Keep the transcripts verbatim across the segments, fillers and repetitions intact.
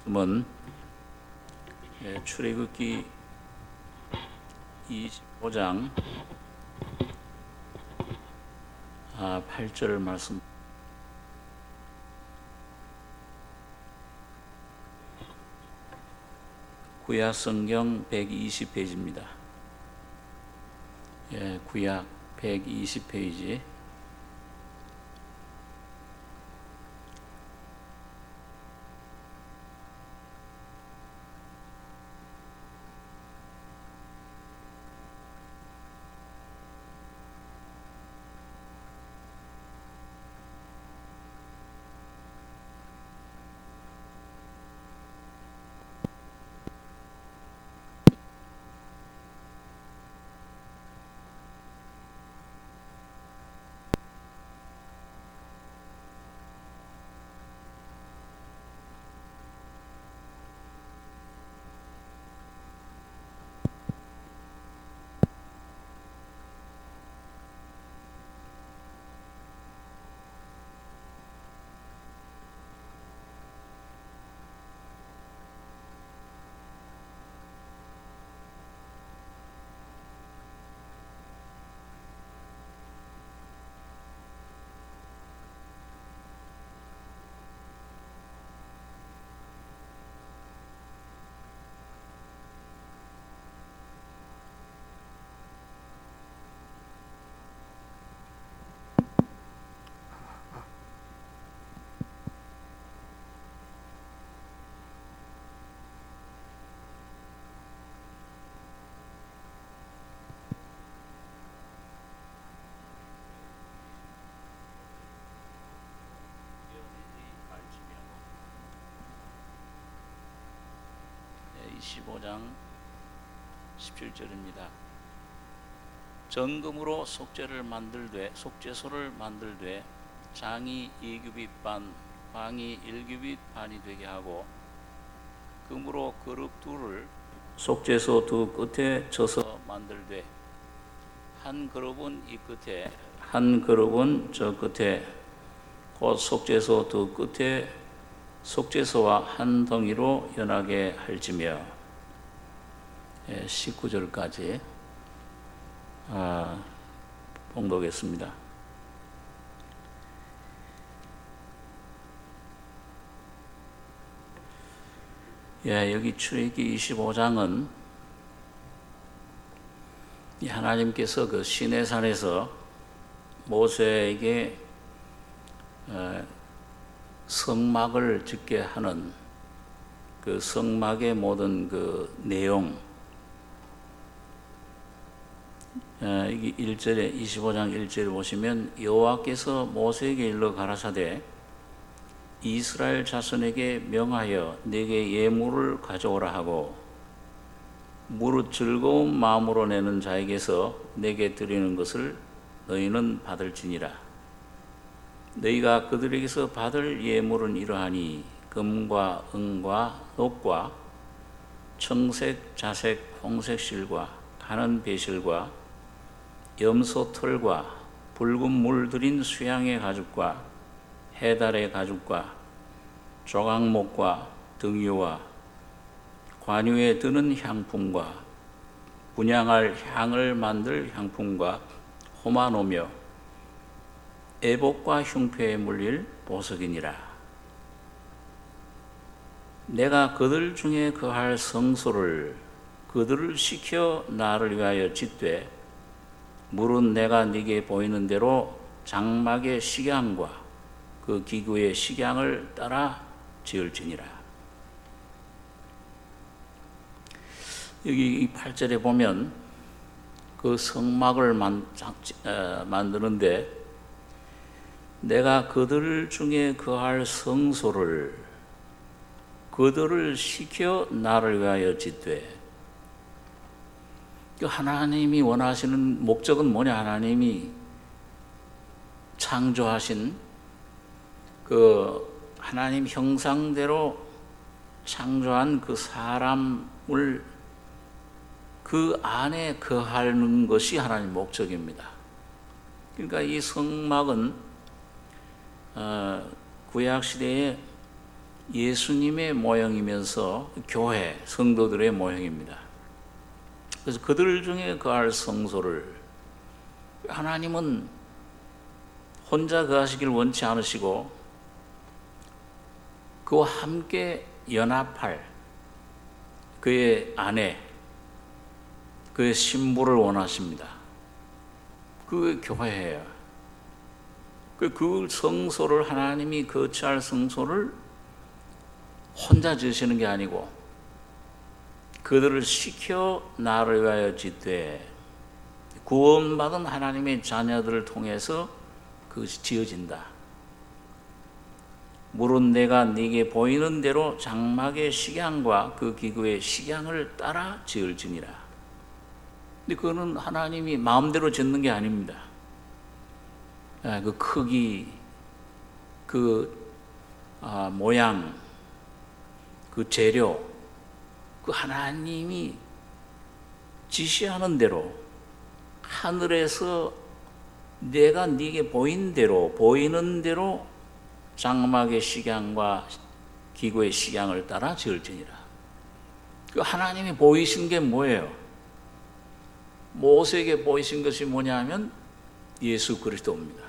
말씀은 출애굽기 이십오 장 팔 절 말씀. 구약 성경 백이십 페이지입니다. 예, 구약 백이십 페이지. 이십오 장 십칠 절입니다. 정금으로 속죄를 만들되 속죄소를 만들되 장이 이 규빗 반, 광이 일 규빗 반이 되게 하고 금으로 그룹 둘을 속죄소 두 끝에 쳐서 만들되 한 그룹은 이 끝에 한 그룹은 저 끝에 곧 속죄소 두 끝에 속죄소와 한 덩이로 연하게 할지며. 십구 절까지 아, 봉독했습니다. 예, 여기 출애굽기 이십오 장은 하나님께서 그 시내산에서 모세에게 어, 성막을 짓게 하는 그 성막의 모든 그 내용, 여기 일 절에 이십오 장 일 절에 보시면 여호와께서 모세에게 일러 가라사대 이스라엘 자손에게 명하여 내게 예물을 가져오라 하고 무릇 즐거운 마음으로 내는 자에게서 내게 드리는 것을 너희는 받을지니라. 너희가 그들에게서 받을 예물은 이러하니 금과 은과 녹과 청색, 자색, 홍색 실과 가는 배실과 염소 털과 붉은 물 들인 수양의 가죽과 해달의 가죽과 조각목과 등유와 관유에 드는 향품과 분향할 향을 만들 향품과 호마노며 애복과 흉패에 물릴 보석이니라. 내가 그들 중에 거할 성소를 그들을 시켜 나를 위하여 짓되 물은 내가 네게 보이는 대로 장막의 식양과 그 기구의 식양을 따라 지을지니라. 여기 이 팔 절에 보면 그 성막을 만, 어, 만드는데 내가 그들 중에 거할 성소를 그들을 시켜 나를 위하여 짓되, 그 하나님이 원하시는 목적은 뭐냐? 하나님이 창조하신 그 하나님 형상대로 창조한 그 사람을 그 안에 거하는 것이 하나님 목적입니다. 그러니까 이 성막은 어, 구약 시대에 예수님의 모형이면서 교회, 성도들의 모형입니다. 그래서 그들 중에 거할 성소를 하나님은 혼자 거하시길 원치 않으시고 그와 함께 연합할 그의 아내, 그의 신부를 원하십니다. 그게 교회예요. 그 성소를, 하나님이 거처할 성소를 혼자 지으시는 게 아니고 그들을 시켜 나를 위하여 짓되 구원받은 하나님의 자녀들을 통해서 그것이 지어진다. 물은 내가 네게 보이는 대로 장막의 식양과 그 기구의 식양을 따라 지을지니라. 근데 그거는 하나님이 마음대로 짓는 게 아닙니다. 그 크기, 그 아, 모양, 그 재료, 그 하나님이 지시하는 대로 하늘에서 내가 네게 보인 대로 보이는 대로 장막의 식양과 기구의 식양을 따라 지을지니라. 그 하나님이 보이신 게 뭐예요? 모세에게 보이신 것이 뭐냐면 예수 그리스도입니다.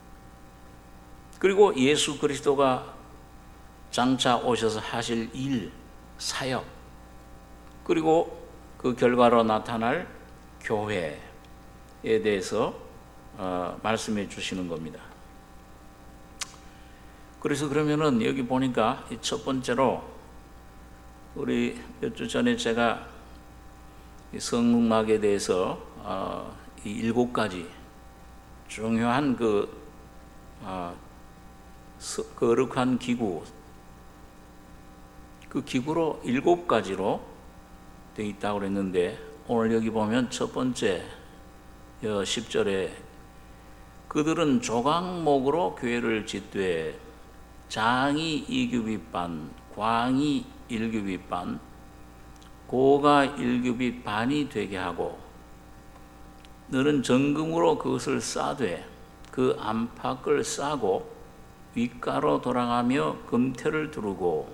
그리고 예수 그리스도가 장차 오셔서 하실 일, 사역, 그리고 그 결과로 나타날 교회에 대해서 어, 말씀해 주시는 겁니다. 그래서 그러면은 여기 보니까 첫 번째로 우리 몇 주 전에 제가 성막에 대해서 어, 이 일곱 가지 중요한 그 어, 거룩한 기구, 그 기구로 일곱 가지로 되어 있다고 그랬는데 오늘 여기 보면 첫 번째 십 절에 그들은 조각목으로 교회를 짓되 장이 이규빗 반, 광이 일규빗 반, 고가 일규빗 반이 되게 하고 너는 정금으로 그것을 싸되 그 안팎을 싸고 윗가로 돌아가며 금태를 두르고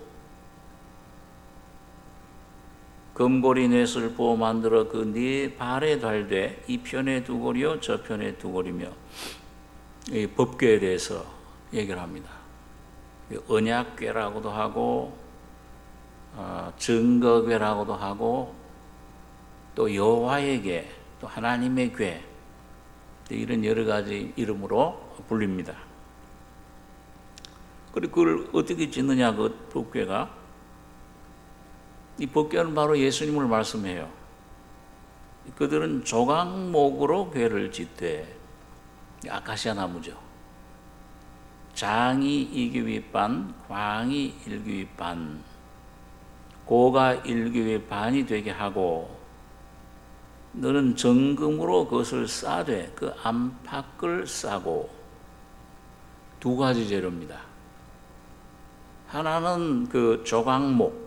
금고리 넷을 부어 만들어 그 네 발에 달되 이 편에 두 고리요 저 편에 두 고리며 이 법궤에 대해서 얘기를 합니다. 언약궤라고도 하고 어, 증거궤라고도 하고 또 여호와의 궤, 또 하나님의 궤, 이런 여러 가지 이름으로 불립니다. 그리고 그걸 어떻게 짓느냐, 그 법궤가 이 법궤는 바로 예수님을 말씀해요. 그들은 조각목으로 궤를 짓되 아카시아 나무죠. 장이 이규빗 반, 광이 일규빗 반, 고가 일규빗 반이 되게 하고 너는 정금으로 그것을 싸되 그 안팎을 싸고. 두 가지 재료입니다. 하나는 그 조각목,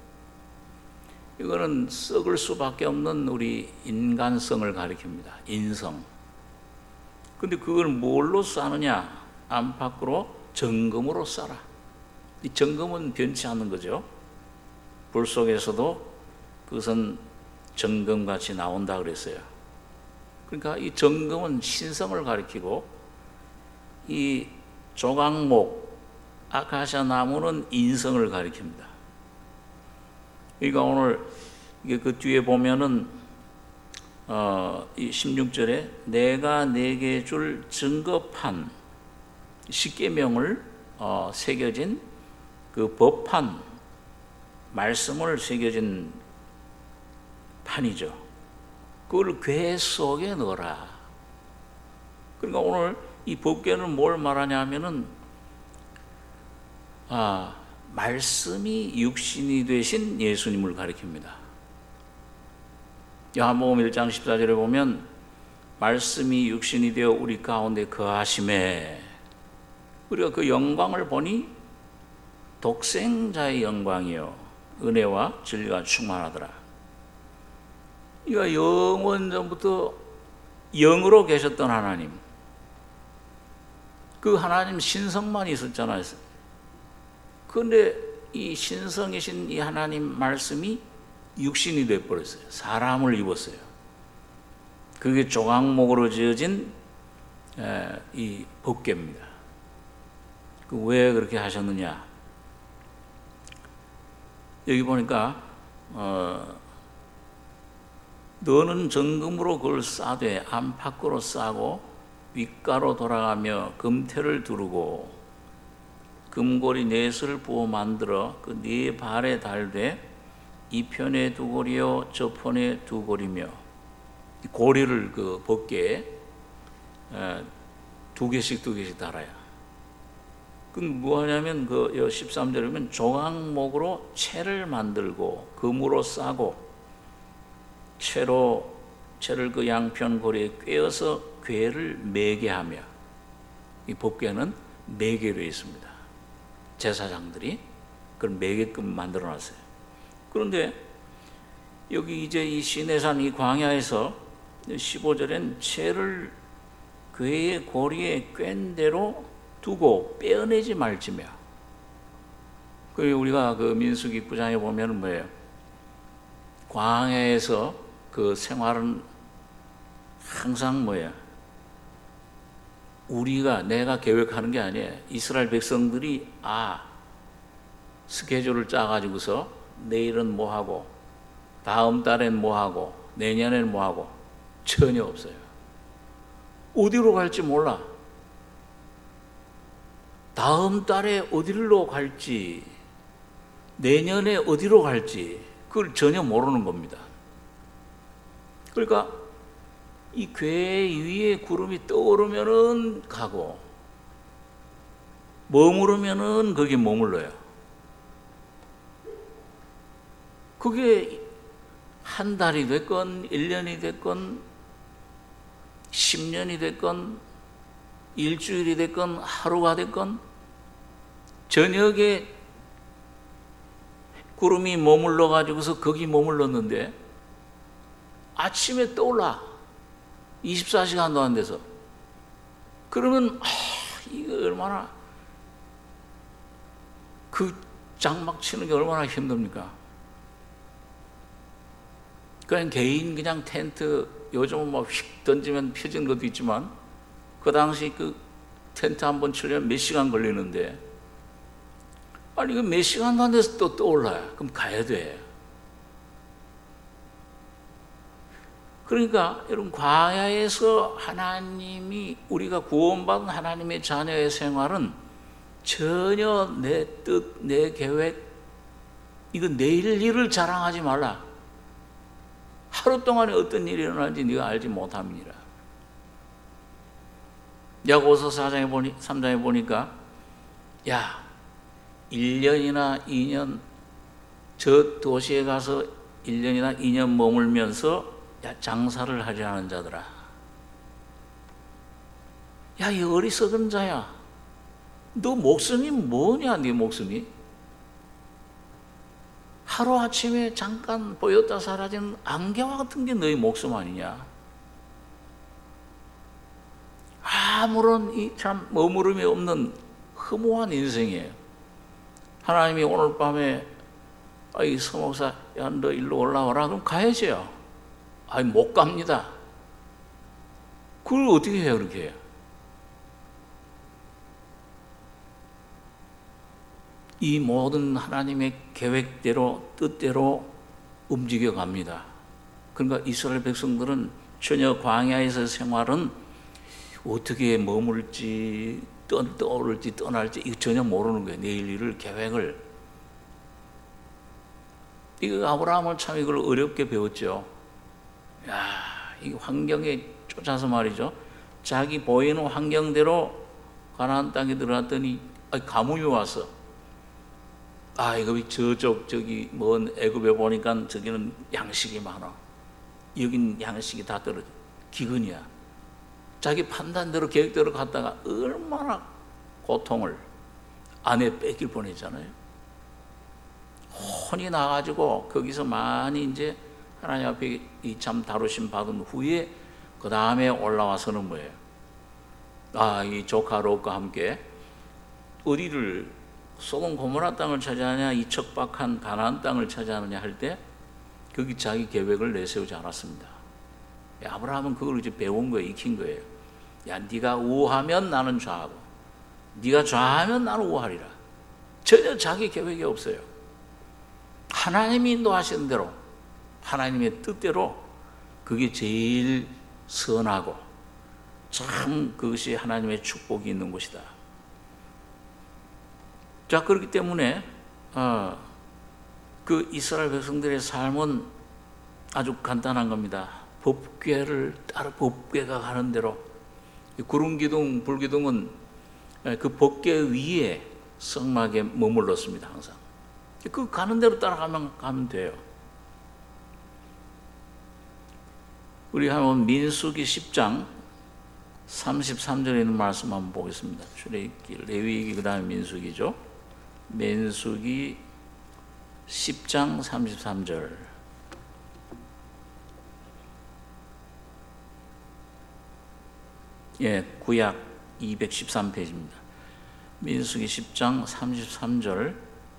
이거는 썩을 수밖에 없는 우리 인간성을 가리킵니다. 인성. 근데 그걸 뭘로 싸느냐? 안팎으로 정금으로 싸라. 이 정금은 변치 않는 거죠. 불 속에서도 그것은 정금같이 나온다 그랬어요. 그러니까 이 정금은 신성을 가리키고 이 조각목, 아카시아 나무는 인성을 가리킵니다. 그러니까 오늘 이게 그 뒤에 보면은 어, 이 십육 절에 내가 내게 줄 증거판, 십계명을 어, 새겨진 그 법판, 말씀을 새겨진 판이죠. 그걸 궤 속에 넣어라. 그러니까 오늘 이 법궤는 뭘 말하냐 하면은 아, 말씀이 육신이 되신 예수님을 가리킵니다. 요한복음 일 장 십사 절에 보면 말씀이 육신이 되어 우리 가운데 거하심에 우리가 그 영광을 보니 독생자의 영광이요 은혜와 진리가 충만하더라. 이가 영원 전부터 영으로 계셨던 하나님, 그 하나님 신성만 있었잖아요. 그런데 이 신성이신 이 하나님 말씀이 육신이 되어버렸어요. 사람을 입었어요. 그게 조각목으로 지어진 이 법궤입니다. 왜 그렇게 하셨느냐? 여기 보니까 어, 너는 정금으로 그걸 싸되 안팎으로 싸고 윗가로 돌아가며 금태를 두르고 금고리 넷을 부어 만들어 그 네 발에 달되 이 편에 두 고리요 저 편에 두 고리며 고리를 그 법궤에 두 개씩 두 개씩 달아야. 그건 뭐하냐면 그 십삼 절에 보면 조각목으로 채를 만들고 금으로 싸고 채로 채를 그 양편 고리에 꿰어서 궤를 매게 하며, 이 법궤는 매개로 있습니다. 제사장들이 그걸 매게끔 만들어 놨어요. 그런데 여기 이제 이 시내산 이 광야에서 십오 절엔 채를 궤의 고리에 꿰은 대로 두고 빼어내지 말지며. 그 우리가 그 민수기 구 장에 보면 뭐예요? 광야에서 그 생활은 항상 뭐야? 우리가 내가 계획하는 게 아니에요. 이스라엘 백성들이 아 스케줄을 짜가지고서 내일은 뭐 하고 다음 달엔 뭐 하고 내년엔 뭐 하고 전혀 없어요. 어디로 갈지 몰라. 다음 달에 어디로 갈지 내년에 어디로 갈지 그걸 전혀 모르는 겁니다. 그러니까 이 궤 위에 구름이 떠오르면은 가고 머무르면은 거기 머물러요. 그게 한 달이 됐건 일 년이 됐건 십 년이 됐건 일주일이 됐건 하루가 됐건 저녁에 구름이 머물러 가지고서 거기 머물렀는데 아침에 떠올라. 이십사 시간도 안 돼서. 그러면 아, 이거 얼마나 그 장막 치는 게 얼마나 힘듭니까? 그냥 개인 그냥 텐트 요즘은 뭐 휙 던지면 펴진 것도 있지만 그 당시 그 텐트 한번 치려면 몇 시간 걸리는데 아니 그 몇 시간도 안 돼서 또 떠올라요. 그럼 가야 돼. 그러니까 여러분 광야에서 하나님이 우리가 구원받은 하나님의 자녀의 생활은 전혀 내 뜻, 내 계획 이거 내일 일을 자랑하지 말라. 하루 동안에 어떤 일이 일어날지 네가 알지 못함이니라. 야고보서 사 장에 보니 삼 장에 보니까 야 일 년이나 이 년 저 도시에 가서 일 년이나 이 년 머물면서 야 장사를 하려는 자들아, 야 이 어리석은 자야, 너 목숨이 뭐냐? 네 목숨이 하루아침에 잠깐 보였다 사라진 안개와 같은 게 너희 목숨 아니냐? 아무런 이 참 머무름이 없는 허무한 인생이에요. 하나님이 오늘 밤에 아이 서목사 야 너 일로 올라와라 그럼 가야죠. 아이 못 갑니다. 그걸 어떻게 해요? 그렇게 해요? 이 모든 하나님의 계획대로 뜻대로 움직여 갑니다. 그러니까 이스라엘 백성들은 전혀 광야에서 생활은 어떻게 머물지 떠오를지 떠날지 이거 전혀 모르는 거예요. 내일 일을 계획을. 이거 아브라함은 참 이걸 어렵게 배웠죠. 야, 이 환경에 쫓아서 말이죠. 자기 보이는 환경대로 가나안 땅에 들어갔더니 가뭄이 왔어. 아, 이거 저쪽 저기 먼 애굽에 보니까 저기는 양식이 많아. 여긴 양식이 다 떨어져. 기근이야. 자기 판단대로 계획대로 갔다가 얼마나 고통을 아내 뺏길 뻔했잖아요. 혼이 나가지고 거기서 많이 이제 하나님 앞에 이 참 다루심 받은 후에 그 다음에 올라와서는 뭐예요? 아, 이 조카 롯과 함께 어디를 소돔 고모라 땅을 차지하냐 이 척박한 가나안 땅을 차지하느냐 할 때 거기 자기 계획을 내세우지 않았습니다. 아브라함은 그걸 이제 배운 거예요. 익힌 거예요. 야, 네가 우하면 나는 좌하고 네가 좌하면 나는 우하리라. 전혀 자기 계획이 없어요. 하나님이 인도하시는 대로 하나님의 뜻대로 그게 제일 선하고 참 그것이 하나님의 축복이 있는 곳이다. 자, 그렇기 때문에 어, 그 이스라엘 백성들의 삶은 아주 간단한 겁니다. 법궤를 따라 법궤가 가는 대로 구름기둥, 불기둥은 그 법궤 위에 성막에 머물렀습니다. 항상 그 가는 대로 따라가면 가면 돼요. 우리 한번 민수기 십 장 삼십삼 절에 있는 말씀 한번 보겠습니다. 출애굽기, 레위기, 그 다음에 민수기죠. 민수기 십 장 삼십삼 절. 예, 구약 이백십삼 페이지입니다. 민수기 십 장 삼십삼 절,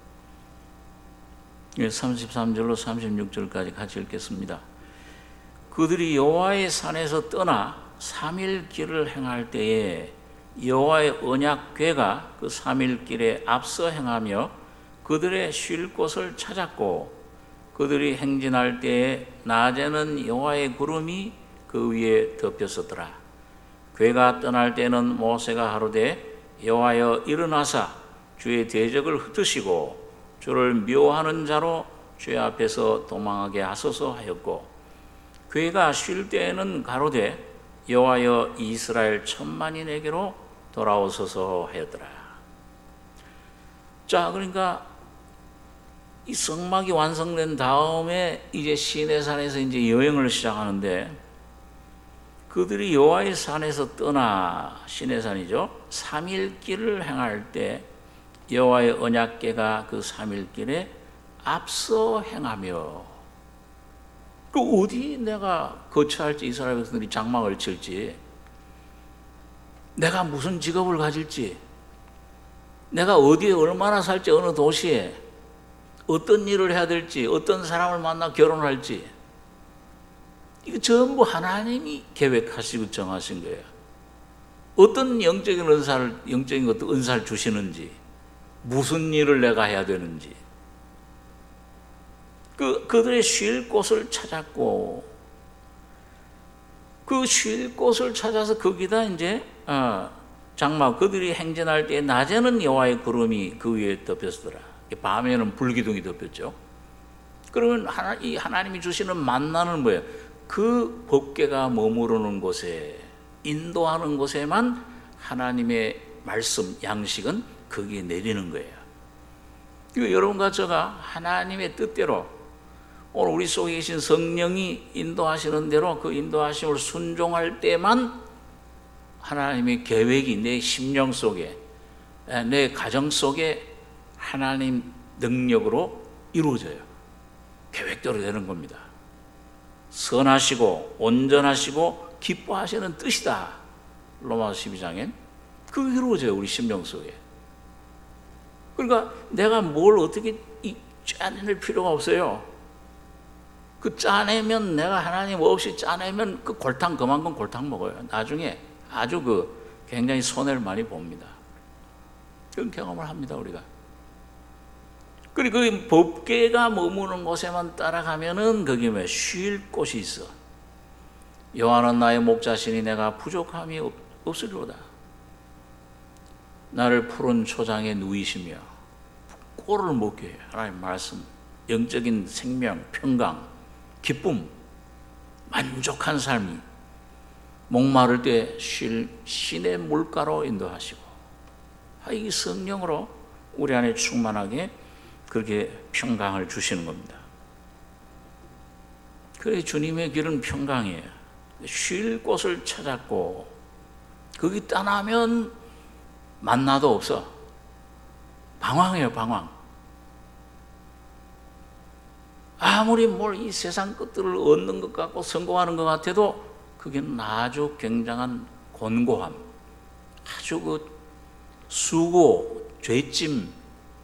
예, 삼십삼 절로 삼십육 절까지 같이 읽겠습니다. 그들이 여호와의 산에서 떠나 삼 일 길을 행할 때에 여호와의 언약궤가 그 삼 일 길에 앞서 행하며 그들의 쉴 곳을 찾았고 그들이 행진할 때에 낮에는 여호와의 구름이 그 위에 덮였었더라. 궤가 떠날 때는 모세가 하루되 여호와여 일어나사 주의 대적을 흩으시고 주를 묘하는 자로 주의 앞에서 도망하게 하소서 하였고 궤가 쉴 때에는 가로되 여호와여 이스라엘 천만이 내게로 돌아오소서 하였더라. 자, 그러니까 이 성막이 완성된 다음에 이제 시내산에서 이제 여행을 시작하는데 그들이 여호와의 산에서 떠나 시내산이죠. 삼 일 길을 행할 때 여호와의 언약궤가 그 삼 일 길에 앞서 행하며 그 어디 내가 거처할지 이스라엘 백성들이 장막을 칠지 내가 무슨 직업을 가질지 내가 어디에 얼마나 살지 어느 도시에 어떤 일을 해야 될지 어떤 사람을 만나 결혼할지 이거 전부 하나님이 계획하시고 정하신 거예요. 어떤 영적인 은사를 영적인 것도 은사를 주시는지 무슨 일을 내가 해야 되는지 그 그들의 쉴 곳을 찾았고 그 쉴 곳을 찾아서 거기다 이제 어, 장막 그들이 행진할 때 낮에는 여호와의 구름이 그 위에 덮였더라. 밤에는 불기둥이 덮였죠. 그러면 하나, 이 하나님이 주시는 만나는 뭐예요? 그 법궤가 머무르는 곳에 인도하는 곳에만 하나님의 말씀 양식은 거기에 내리는 거예요. 그리고 여러분과 제가 하나님의 뜻대로 오늘 우리 속에 계신 성령이 인도하시는 대로 그 인도하심을 순종할 때만 하나님의 계획이 내 심령 속에 내 가정 속에 하나님 능력으로 이루어져요. 계획대로 되는 겁니다. 선하시고 온전하시고 기뻐하시는 뜻이다. 로마서 십이 장엔 그게 이루어져요. 우리 심령 속에. 그러니까 내가 뭘 어떻게 짜낼 필요가 없어요. 그 짜내면 내가 하나님 없이 짜내면 그 골탕 그만큼 골탕 먹어요. 나중에 아주 그 굉장히 손해를 많이 봅니다. 그런 경험을 합니다. 우리가. 그리고 그 법궤가 머무는 곳에만 따라가면은 거기 왜 쉴 곳이 있어. 여호와는 나의 목자시니 내가 부족함이 없, 없으리로다. 나를 푸른 초장에 누이시며 꼴을 먹게 해요. 하나님 말씀, 영적인 생명, 평강, 기쁨, 만족한 삶이 목마를 때 쉴 신의 물가로 인도하시고 이 성령으로 우리 안에 충만하게 그렇게 평강을 주시는 겁니다. 그래 주님의 길은 평강이에요. 쉴 곳을 찾았고 거기 떠나면 만나도 없어. 방황해요. 방황. 아무리 뭘 이 세상 것들을 얻는 것 같고 성공하는 것 같아도 그게는 아주 굉장한 곤고함, 아주 그 수고, 죄짐,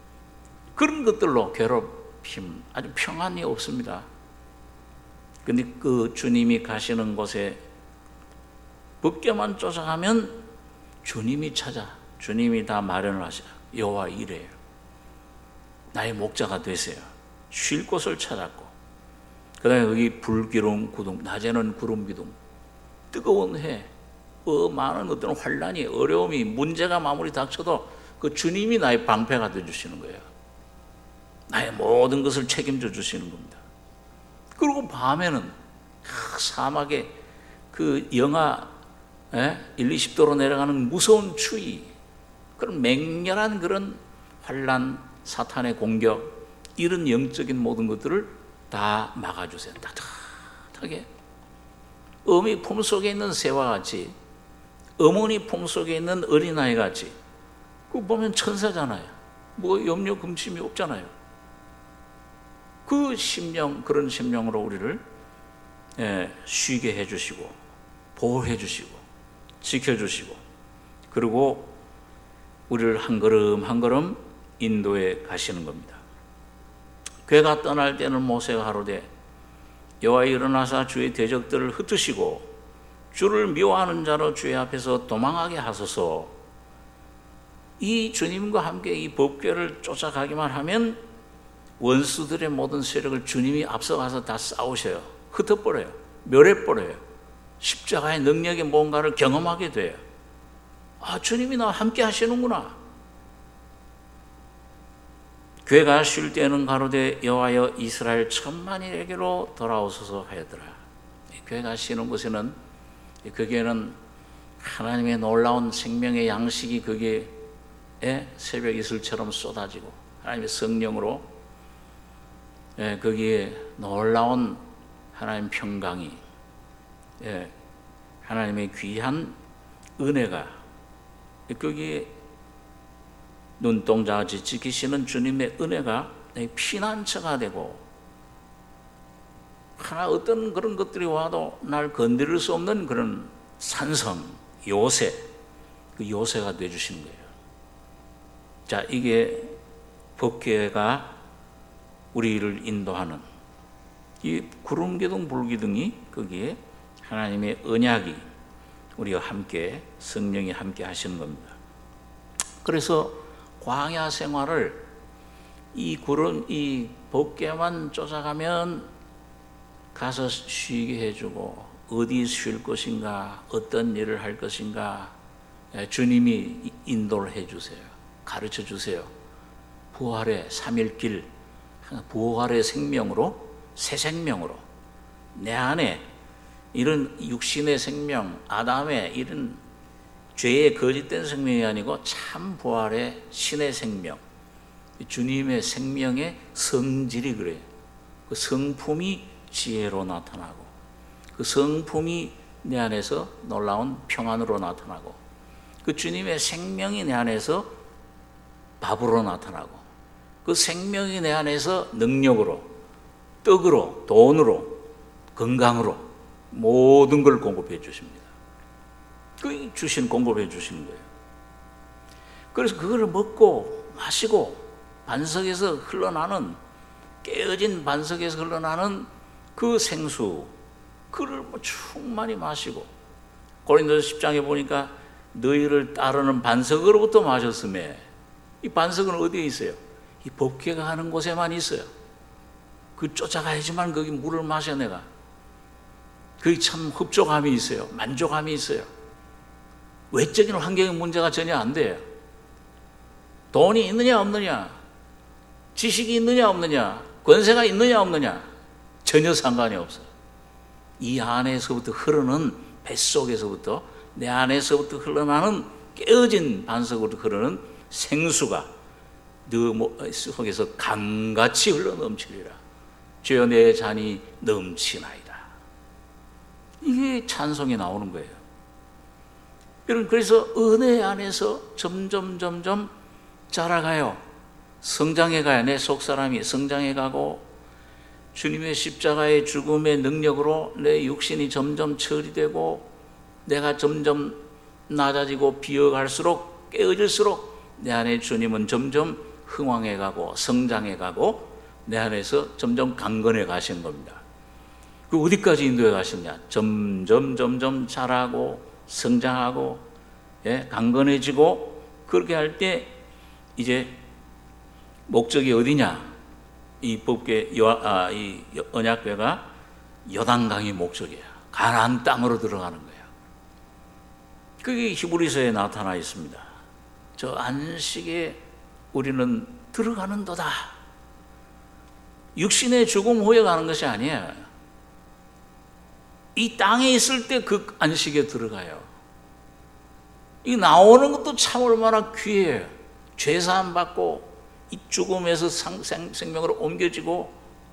그런 것들로 괴롭힘, 아주 평안이 없습니다. 근데 그 주님이 가시는 곳에 법궤만 쫓아가면 주님이 찾아, 주님이 다 마련을 하셔. 여호와 이래요. 나의 목자가 되세요. 쉴 곳을 찾았고, 그 다음에 여기 불기둥 구둥, 낮에는 구름 기둥, 뜨거운 해, 어, 많은 어떤 환란이, 어려움이, 문제가 마무리 닥쳐도 그 주님이 나의 방패가 되어주시는 거예요. 나의 모든 것을 책임져 주시는 겁니다. 그리고 밤에는 사막에 그 영하 일, 이십 도로 내려가는 무서운 추위, 그런 맹렬한 그런 환란, 사탄의 공격, 이런 영적인 모든 것들을 다 막아주세요. 따뜻하게. 어미 품속에 있는 새와 같이, 어머니 품속에 있는 어린아이 같이, 그거 보면 천사잖아요. 뭐 염려 금심이 없잖아요. 그 심령, 그런 심령으로 우리를 예, 쉬게 해주시고, 보호해 주시고, 지켜주시고, 그리고 우리를 한 걸음 한 걸음 인도해 가시는 겁니다. 괴가 떠날 때는 모세가 가로되 여호와 일어나사 주의 대적들을 흩으시고 주를 미워하는 자로 주의 앞에서 도망하게 하소서. 이 주님과 함께 이 법궤를 쫓아가기만 하면 원수들의 모든 세력을 주님이 앞서가서 다 싸우셔요. 흩어버려요. 멸해버려요. 십자가의 능력의 뭔가를 경험하게 돼요. 아, 주님이 나와 함께 하시는구나. 괴가 쉴 때는 가로되 여호와여 이스라엘 천만인에게로 돌아오소서 하였더라. 괴가 쉬는 곳에는, 거기에는 하나님의 놀라운 생명의 양식이 거기에 새벽 이슬처럼 쏟아지고, 하나님의 성령으로 거기에 놀라운 하나님 평강이, 하나님의 귀한 은혜가 거기에 눈동자같이 지키시는 주님의 은혜가 피난처가 되고, 하나 어떤 그런 것들이 와도 날 건드릴 수 없는 그런 산성, 요새, 그 요새가 되어주시는 거예요. 자, 이게 법궤가 우리를 인도하는 이 구름기둥 불기둥이, 거기에 하나님의 언약이 우리와 함께, 성령이 함께 하시는 겁니다. 그래서 광야 생활을 이 구름, 이 법궤만 쫓아가면 가서 쉬게 해주고, 어디 쉴 것인가, 어떤 일을 할 것인가 주님이 인도를 해주세요. 가르쳐 주세요. 부활의 삼일길, 부활의 생명으로, 새 생명으로 내 안에 이런 육신의 생명, 아담의 이런 죄의 거짓된 생명이 아니고 참 부활의 신의 생명, 주님의 생명의 성질이 그래요. 그 성품이 지혜로 나타나고, 그 성품이 내 안에서 놀라운 평안으로 나타나고, 그 주님의 생명이 내 안에서 밥으로 나타나고, 그 생명이 내 안에서 능력으로, 떡으로, 돈으로, 건강으로 모든 걸 공급해 주십니다. 그 주신 공급해 주시는 거예요. 그래서 그걸 먹고 마시고 반석에서 흘러나는, 깨어진 반석에서 흘러나는 그 생수, 그를 뭐 충만히 마시고, 고린도서 십 장에 보니까 너희를 따르는 반석으로부터 마셨으며, 이 반석은 어디에 있어요? 이 법궤가 가는 곳에만 있어요. 그 쫓아가야지만 거기 물을 마셔. 내가 그게 참 흡족함이 있어요. 만족함이 있어요. 외적인 환경의 문제가 전혀 안 돼요. 돈이 있느냐 없느냐, 지식이 있느냐 없느냐, 권세가 있느냐 없느냐, 전혀 상관이 없어요. 이 안에서부터 흐르는, 뱃속에서부터, 내 안에서부터 흘러나는, 깨어진 반석으로 흐르는 생수가 너 속에서 강같이 흘러넘치리라. 주여 내 잔이 넘치나이다. 이게 찬송이 나오는 거예요. 여러분, 그래서 은혜 안에서 점점 점점 자라가요. 성장해 가요. 내 속사람이 성장해 가고, 주님의 십자가의 죽음의 능력으로 내 육신이 점점 처리되고, 내가 점점 낮아지고 비어갈수록, 깨어질수록 내 안에 주님은 점점 흥왕해 가고 성장해 가고 내 안에서 점점 강건해 가신 겁니다. 그 어디까지 인도해 가시냐? 점점 점점 자라고 성장하고, 예, 강건해지고, 그렇게 할 때 이제 목적이 어디냐? 이 법궤, 아, 이 언약궤가 요단강이 목적이에요. 가나안 땅으로 들어가는 거예요. 그게 히브리서에 나타나 있습니다. 저 안식에 우리는 들어가는도다. 육신의 죽음 후에 가는 것이 아니에요. 이 땅에 있을 때 그 안식에 들어가요. 이 나오는 것도 참 얼마나 귀해요. 죄사함 받고 이 죽음에서 상, 생, 생명으로 옮겨지고,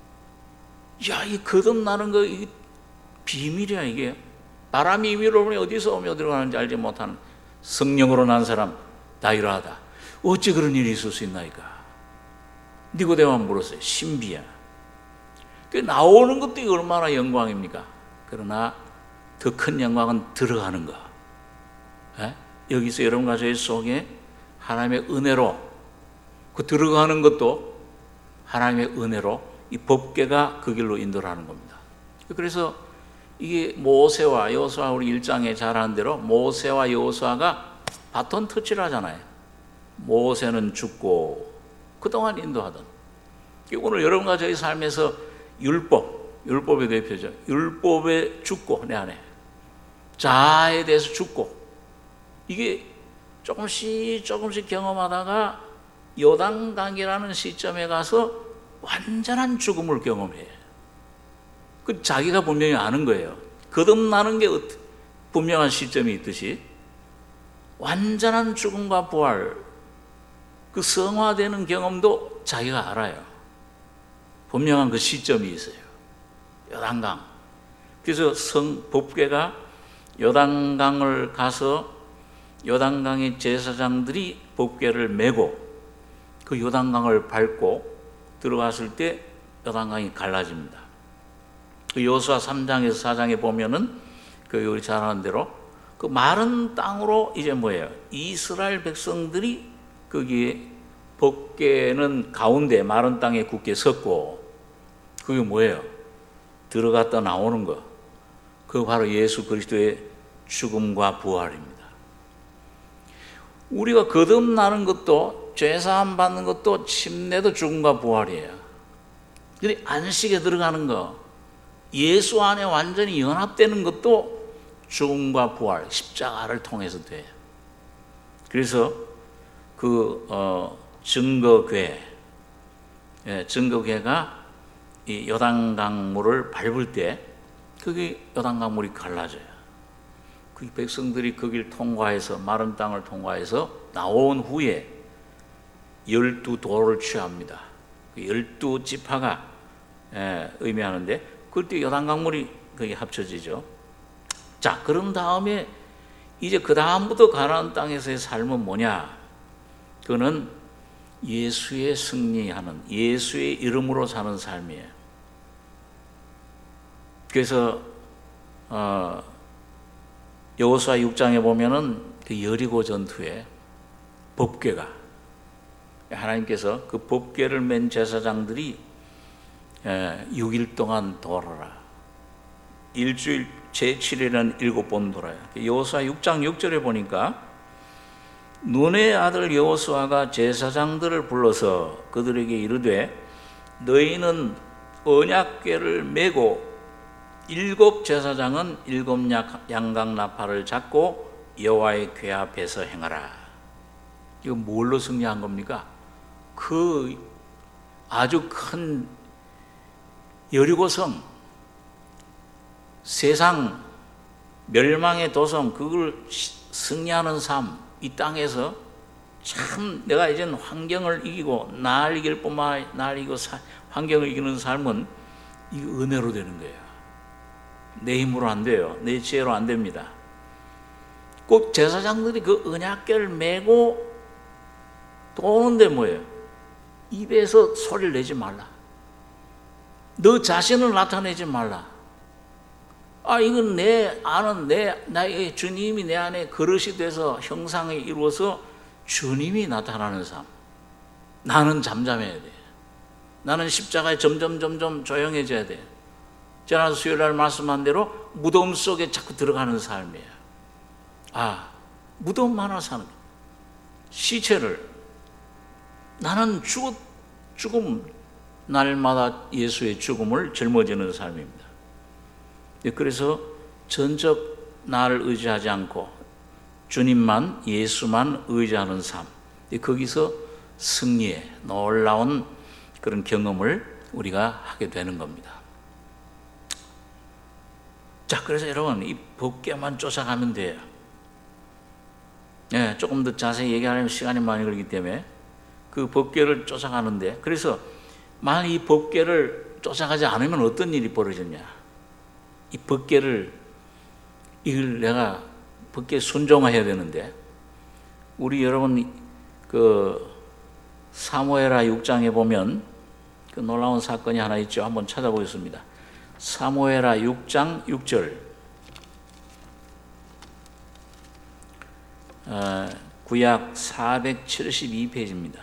야, 이 거듭나는 거, 이 비밀이야, 이게. 바람이 임의로 오니 어디서 오며 들어가는지 알지 못하는 성령으로 난 사람 다 이러하다. 어찌 그런 일이 있을 수 있나이까? 니고데모가 물었어요. 신비야. 그 나오는 것도 얼마나 영광입니까? 그러나 더 큰 영광은 들어가는 거. 에? 여기서 여러분과 저희 속에 하나님의 은혜로, 그 들어가는 것도 하나님의 은혜로 이 법궤가 그 길로 인도를 하는 겁니다. 그래서 이게 모세와 여호수아, 우리 일 장에 잘 아는 대로 모세와 여호수아가 바톤 터치를 하잖아요. 모세는 죽고 그동안 인도하던, 오늘 여러분과 저희 삶에서 율법, 율법의 대표죠. 율법에 죽고, 내 안에 자아에 대해서 죽고, 이게 조금씩 조금씩 경험하다가 요단강이라는 시점에 가서 완전한 죽음을 경험해요. 그 자기가 분명히 아는 거예요. 거듭나는 게 분명한 시점이 있듯이 완전한 죽음과 부활, 그 성화되는 경험도 자기가 알아요. 분명한 그 시점이 있어요. 요단강. 그래서 성 법궤가 요단강을 가서 요단강의 제사장들이 법궤를 메고 그 요단강을 밟고 들어갔을 때 요단강이 갈라집니다. 그 여호수아 삼 장에서 사 장에 보면은 그 우리 잘 아는 대로 그 마른 땅으로 이제 뭐예요? 이스라엘 백성들이 거기에 법궤는 가운데 마른 땅에 굳게 섰고, 그게 뭐예요? 들어갔다 나오는 거. 그거 바로 예수 그리스도의 죽음과 부활입니다. 우리가 거듭나는 것도, 죄사함 받는 것도, 침례도 죽음과 부활이에요. 근데 안식에 들어가는 거, 예수 안에 완전히 연합되는 것도 죽음과 부활, 십자가를 통해서 돼요. 그래서 그 어, 증거궤, 예, 증거궤가 이 요단강물을 밟을 때 그게 요단강물이 갈라져요. 그 백성들이 거길 통과해서, 마른 땅을 통과해서 나온 후에 열두 도를 취합니다. 그 열두 지파가 예, 의미하는데, 그때 요단강물이 거기 합쳐지죠. 자, 그런 다음에 이제 그 다음부터 가나안 땅에서의 삶은 뭐냐? 그거는 예수의 승리하는, 예수의 이름으로 사는 삶이에요. 그래서 어, 여호수아 육 장에 보면은 그 여리고 전투에 법궤가, 하나님께서 그 법궤를 맨 제사장들이 육 일 동안 돌아라. 일주일 제칠 일은 일곱 번 돌아요. 여호수아 육 장 육 절에 보니까 눈의 아들 여호수아가 제사장들을 불러서 그들에게 이르되, 너희는 언약궤를 메고 일곱 제사장은 일곱 양각 나팔을 잡고 여호와의 궤 앞에서 행하라. 이거 뭘로 승리한 겁니까? 그 아주 큰 여리고성, 세상 멸망의 도성, 그걸 승리하는 삶, 이 땅에서 참 내가 이제는 환경을 이기고 날 이길 뿐만 아니라 날 이기고 사, 환경을 이기는 삶은 이 은혜로 되는 거예요. 내 힘으로 안 돼요. 내 지혜로 안 됩니다. 꼭 제사장들이 그 언약궤를 메고 도는데 뭐예요? 입에서 소리를 내지 말라. 너 자신을 나타내지 말라. 아, 이건 내 아는 내 나의 주님이 내 안에 그릇이 돼서 형상이 이루어서 주님이 나타나는 삶. 나는 잠잠해야 돼. 나는 십자가에 점점 점점 조용해져야 돼. 지난 수요일날 말씀한 대로 무덤 속에 자꾸 들어가는 삶이에요. 아, 무덤 하나 사는 거예요. 시체를 나는 죽, 죽음 날마다 예수의 죽음을 짊어지는 삶입니다. 그래서 전적 나를 의지하지 않고 주님만, 예수만 의지하는 삶, 거기서 승리의 놀라운 그런 경험을 우리가 하게 되는 겁니다. 자, 그래서 여러분 이 법궤만 쫓아가면 돼요. 네, 조금 더 자세히 얘기하려면 시간이 많이 걸리기 때문에 그 법궤를 쫓아가는데, 그래서 만약 이 법궤를 쫓아가지 않으면 어떤 일이 벌어졌냐? 이 법궤를 이걸 내가 법궤 순종해야 되는데, 우리 여러분 그 사무엘하 육 장에 보면 그 놀라운 사건이 하나 있죠. 한번 찾아보겠습니다. 사무엘하 육 장 육 절. 어, 구약 사백칠십이 페이지입니다.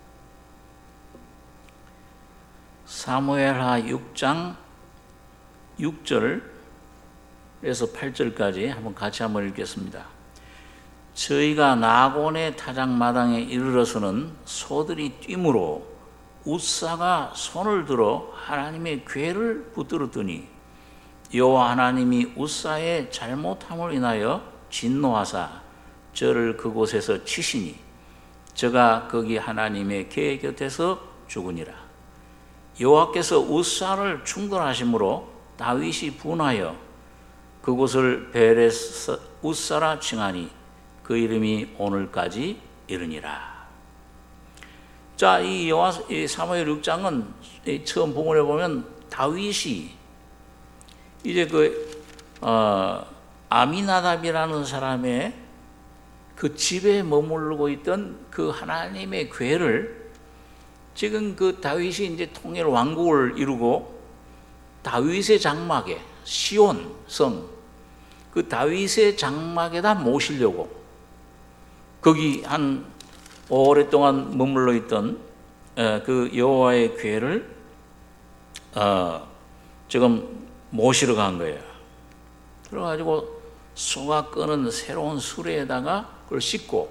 사무엘하 육 장 육 절에서 팔 절까지 한번 같이 한번 읽겠습니다. 저희가 나곤의 타작마당에 이르러서는 소들이 뛰므로 웃사가 손을 들어 하나님의 궤를 붙들었더니 여호와 하나님이 웃사의 잘못함을 인하여 진노하사 저를 그곳에서 치시니 저가 거기 하나님의 궤 곁에서 죽으니라. 여호와께서 웃사를 충돌하심으로 다윗이 분하여 그곳을 베레스 웃사라 칭하니 그 이름이 오늘까지 이르니라. 자, 이 여호와 사무엘 육 장은 처음 부분에 보면 다윗이 이제 그 어, 아미나답이라는 사람의 그 집에 머무르고 있던 그 하나님의 궤를 지금 그 다윗이 이제 통일 왕국을 이루고 다윗의 장막에 시온 성 그 다윗의 장막에다 모시려고 거기 한 오랫동안 머물러 있던 그 여호와의 궤를 어 지금 모시러 간 거예요. 그래가지고 소가 끄는 새로운 수레에다가 그걸 싣고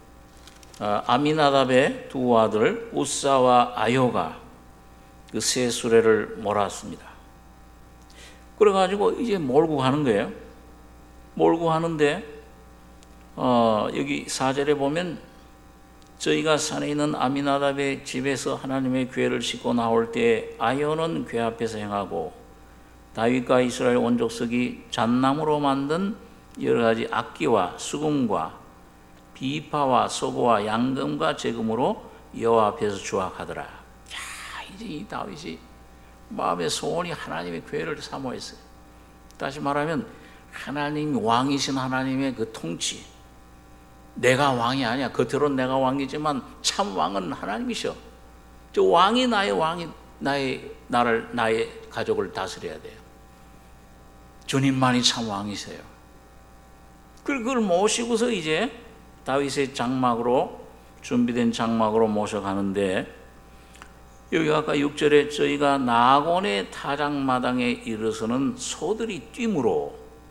아미나답의 두 아들 웃사와 아요가 그 새 수레를 몰았습니다. 그래가지고 이제 몰고 가는 거예요. 몰고 가는데 어, 여기 사 절에 보면 저희가 산에 있는 아미나답의 집에서 하나님의 궤를 싣고 나올 때 아요는 궤 앞에서 행하고 다윗과 이스라엘 온 족속이 잣나무로 만든 여러 가지 악기와 수금과 비파와 소고와 양금과 제금으로 여호와 앞에서 주악하더라. 야, 이제 이 다윗이 마음의 소원이 하나님의 궤를 사모했어요. 다시 말하면 하나님 왕이신 하나님의 그 통치, 내가 왕이 아니야. 겉으로는 내가 왕이지만 참 왕은 하나님이셔. 저 왕이 나의 왕이 나의 나를 나의 가족을 다스려야 돼요. 주님만이 참 왕이세요. 그걸 모시고서 이제 다윗의 장막으로 준비된 장막으로 모셔가는데, 여기 아까 육 절에 저희가 나곤의 타작마당에 이르러서는 소들이 뛰므로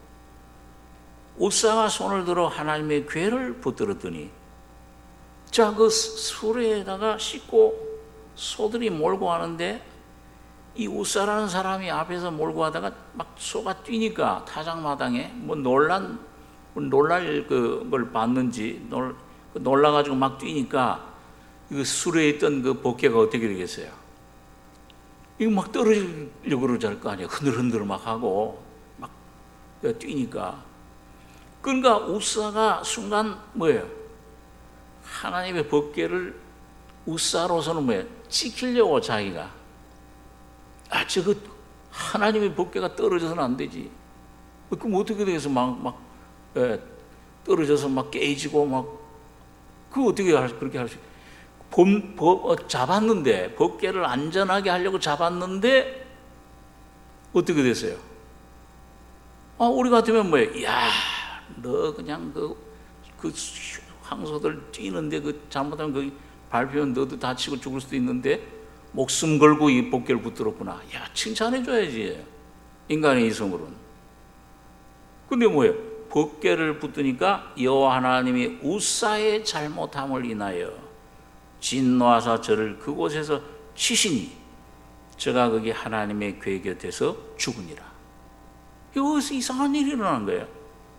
웃사가 손을 들어 하나님의 궤를 붙들었더니, 자, 그 수레에다가 싣고 소들이 몰고 가는데 이 웃사라는 사람이 앞에서 몰고 가다가 막 소가 뛰니까 타작마당에 뭐 놀란 놀랄 그걸 봤는지 놀 놀라가지고 막 뛰니까 그 수레에 있던 그 법궤가 어떻게 되겠어요? 이거 막 떨어지려고 그러지 거 아니에요. 흔들흔들 막 하고 막 뛰니까. 그러니까 웃사가 순간 뭐예요? 하나님의 법궤를 웃사로서는 뭐예요? 지키려고 자기가, 아, 저거 하나님의 법궤가 떨어져서는 안 되지. 그럼 어떻게 되겠어? 막, 막 예, 떨어져서 막 깨지고 막, 그거 어떻게 할, 그렇게 할 수, 법, 법, 어, 잡았는데, 법궤를 안전하게 하려고 잡았는데, 어떻게 됐어요? 아, 우리 같으면 뭐예요? 야, 너 그냥 그, 그 황소들 뛰는데 그 잘못하면 거기 밟히면 너도 다치고 죽을 수도 있는데 목숨 걸고 이 법궤를 붙들었구나. 야, 칭찬해줘야지, 인간의 이성으로는. 근데 뭐예요? 법궤를 붙드니까 여호와 하나님이 우사의 잘못함을 인하여 진노하사 저를 그곳에서 치시니 저가 거기 하나님의 궤 곁에서 죽으니라. 여기서 이상한 일이 일어난 거예요.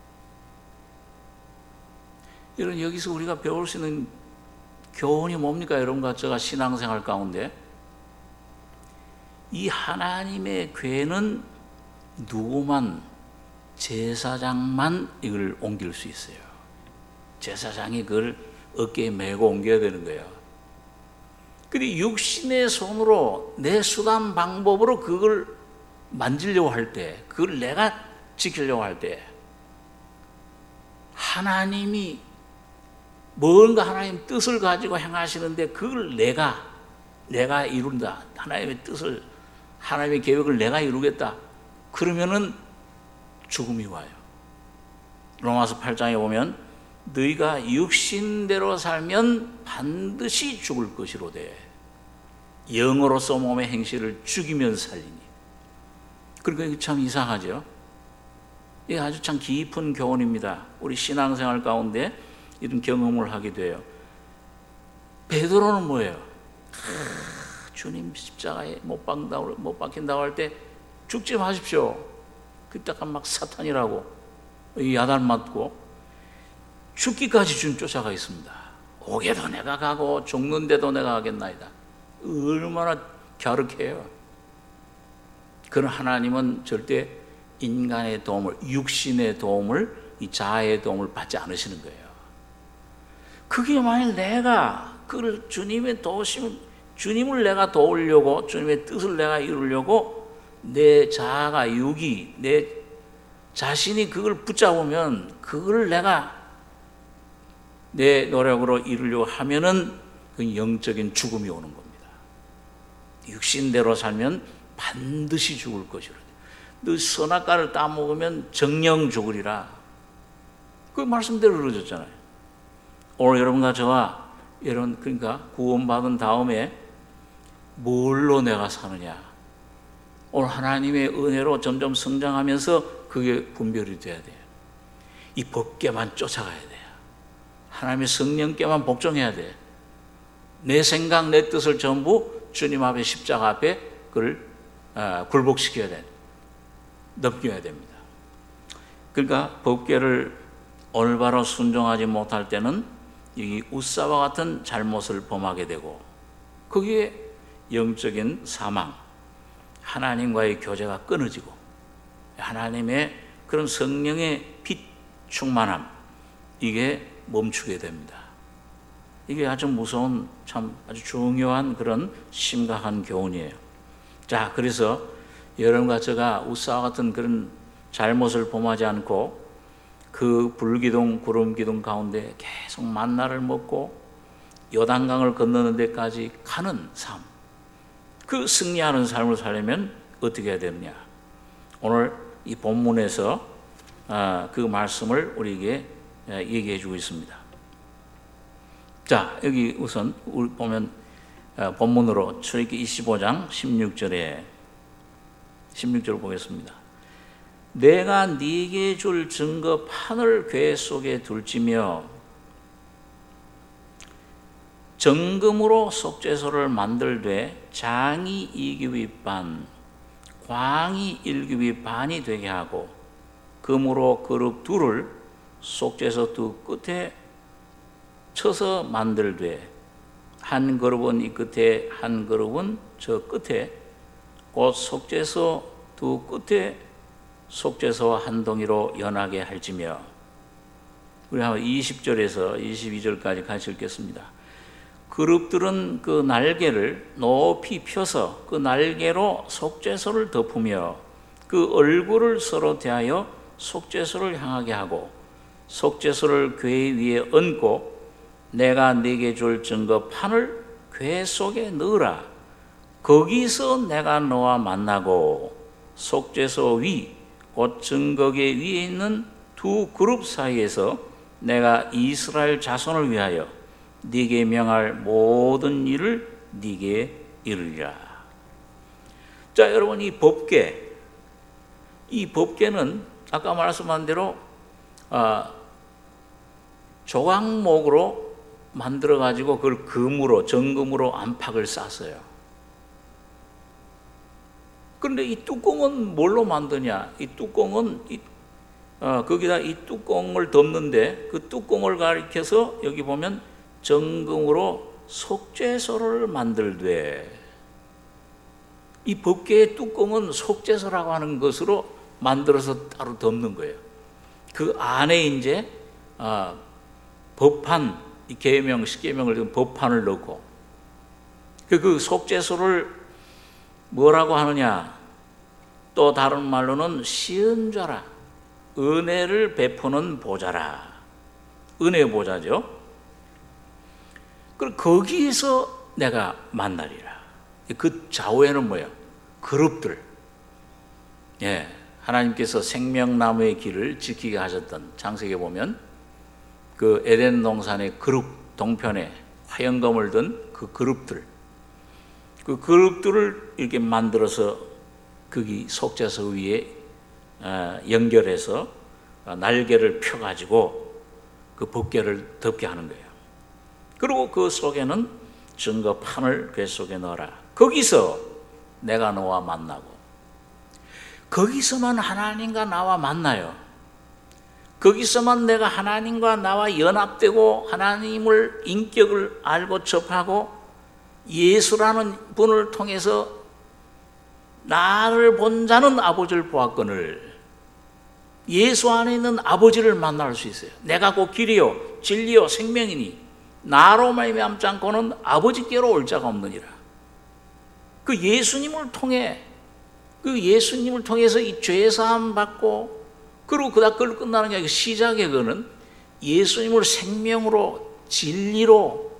여러분, 여기서 우리가 배울 수 있는 교훈이 뭡니까? 여러분과 제가 신앙생활 가운데 이 하나님의 궤는 누구만, 제사장만 이걸 옮길 수 있어요. 제사장이 그걸 어깨에 메고 옮겨야 되는 거예요. 근데 육신의 손으로 내 수단 방법으로 그걸 만지려고 할 때, 그걸 내가 지키려고 할 때 하나님이 뭔가 하나님 뜻을 가지고 행하시는데 그걸 내가 내가 이룬다. 하나님의 뜻을, 하나님의 계획을 내가 이루겠다. 그러면은 죽음이 와요. 로마서 팔 장에 보면 너희가 육신대로 살면 반드시 죽을 것이로되 영으로서 몸의 행실을 죽이면 살리니. 그러니까 참 이상하죠. 이게 아주 참 깊은 교훈입니다. 우리 신앙생활 가운데 이런 경험을 하게 돼요. 베드로는 뭐예요? 아, 주님 십자가에 못 박힌다고, 못 박힌다고 할 때 죽지 마십시오. 그때가 막 사탄이라고 야단 맞고 죽기까지 준 쫓아가 있습니다. 오게도 내가 가고 죽는데도 내가 하겠나이다. 얼마나 갸륵해요. 그런 하나님은 절대 인간의 도움을, 육신의 도움을, 이 자아의 도움을 받지 않으시는 거예요. 그게 만약 내가 그걸 주님의 도우심, 주님을 내가 도우려고, 주님의 뜻을 내가 이루려고 내 자아가, 육이, 내 자신이 그걸 붙잡으면 그걸 내가 내 노력으로 이루려고 하면은 그 영적인 죽음이 오는 겁니다. 육신대로 살면 반드시 죽을 것이라. 너 선악과를 따먹으면 정령 죽으리라. 그 말씀대로 이루어졌잖아요. 오늘 여러분과 저와 여러분, 그러니까 구원받은 다음에 뭘로 내가 사느냐. 오늘 하나님의 은혜로 점점 성장하면서 그게 분별이 돼야 돼요. 이 법궤만 쫓아가야 돼요. 하나님의 성령께만 복종해야 돼요. 내 생각, 내 뜻을 전부 주님 앞에, 십자가 앞에 그걸 아, 굴복시켜야 돼. 넘겨야 됩니다. 그러니까 법궤를 올바로 순종하지 못할 때는 이 우사와 같은 잘못을 범하게 되고, 거기에 영적인 사망, 하나님과의 교제가 끊어지고, 하나님의 그런 성령의 빛 충만함, 이게 멈추게 됩니다. 이게 아주 무서운, 참 아주 중요한 그런 심각한 교훈이에요. 자, 그래서 여러분과 제가 우사와 같은 그런 잘못을 범하지 않고 그 불기둥, 구름기둥 가운데 계속 만나를 먹고 요단강을 건너는 데까지 가는 삶, 그 승리하는 삶을 살려면 어떻게 해야 되느냐. 오늘 이 본문에서 그 말씀을 우리에게 얘기해 주고 있습니다. 자, 여기 우선 우리 보면 본문으로 출애굽기 이십오 장 십육 절에 십육 절 보겠습니다. 내가 네게 줄 증거 판을 궤 속에 둘지며 정금으로 속죄소를 만들되 장이 이 규빗 반, 광이 일 규빗 반이 되게 하고 금으로 그룹 둘을 속죄소 두 끝에 쳐서 만들되 한 그룹은 이 끝에 한 그룹은 저 끝에 곧 속죄소 두 끝에 속죄소 한 동이로 연하게 할지며. 우리 한번 이십 절에서 이십이 절까지 같이 읽겠습니다. 그룹들은 그 날개를 높이 펴서 그 날개로 속죄소를 덮으며 그 얼굴을 서로 대하여 속죄소를 향하게 하고 속죄소를 궤 위에 얹고 내가 네게 줄 증거 판을 궤 속에 넣으라. 거기서 내가 너와 만나고 속죄소 위 곧 증거궤 위에 있는 두 그룹 사이에서 내가 이스라엘 자손을 위하여 네게 명할 모든 일을 네게 이르리라. 자, 여러분, 이 법궤, 이 법궤는 아까 말씀한 대로 아, 조각목으로 만들어 가지고 그걸 금으로, 정금으로 안팎을 쌌어요. 그런데 이 뚜껑은 뭘로 만드냐? 이 뚜껑은 이, 어, 거기다 이 뚜껑을 덮는데 그 뚜껑을 가리켜서 여기 보면 정금으로 속죄소를 만들되, 이 법궤의 뚜껑은 속죄소라고 하는 것으로 만들어서 따로 덮는 거예요. 그 안에 이제 아, 법판, 이 계명, 십계명을 법판을 넣고 그, 그 속죄소를 뭐라고 하느냐? 또 다른 말로는 시은좌라, 은혜를 베푸는 보좌라. 은혜 보좌죠. 그럼 거기에서 내가 만나리라. 그 좌우에는 뭐예요? 그룹들. 예, 하나님께서 생명나무의 길을 지키게 하셨던, 창세기에 보면 그 에덴 동산의 그룹, 동편에 화영검을 든 그 그룹들, 그 그룹들을 이렇게 만들어서 거기 속죄소 위에 연결해서 날개를 펴가지고 그 법궤를 덮게 하는 거예요. 그리고 그 속에는 증거판을 궤 속에 넣어라. 거기서 내가 너와 만나고, 거기서만 하나님과 나와 만나요. 거기서만 내가 하나님과 나와 연합되고 하나님을, 인격을 알고 접하고 예수라는 분을 통해서 나를 본 자는 아버지를 보았거늘, 예수 안에 있는 아버지를 만날 수 있어요. 내가 곧 길이요 진리요 생명이니 나로 말미암지 않고는 아버지께로 올 자가 없느니라. 그 예수님을 통해, 그 예수님을 통해서 이 죄사함 받고, 그리고 그다 그걸 끝나는 게 아니고 시작의 그는 예수님을 생명으로, 진리로,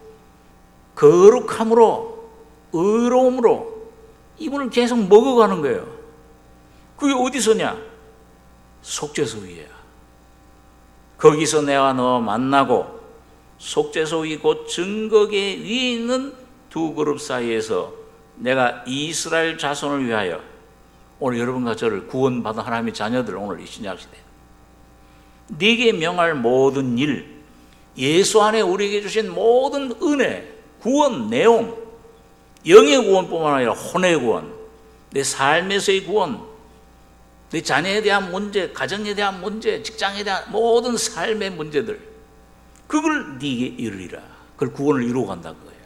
거룩함으로, 의로움으로 이분을 계속 먹어가는 거예요. 그게 어디서냐? 속죄소 위에야. 거기서 내가 너 만나고, 속죄소 위 곧 증거궤 위에 있는 두 그룹 사이에서 내가 이스라엘 자손을 위하여, 오늘 여러분과 저를 구원받은 하나님의 자녀들, 오늘 이 신약시대 네게 명할 모든 일, 예수 안에 우리에게 주신 모든 은혜, 구원 내용, 영의 구원뿐만 아니라 혼의 구원, 내 삶에서의 구원, 내 자녀에 대한 문제, 가정에 대한 문제, 직장에 대한 모든 삶의 문제들, 그걸 네게 이르리라. 그걸 구원을 이루어 간다는 거예요.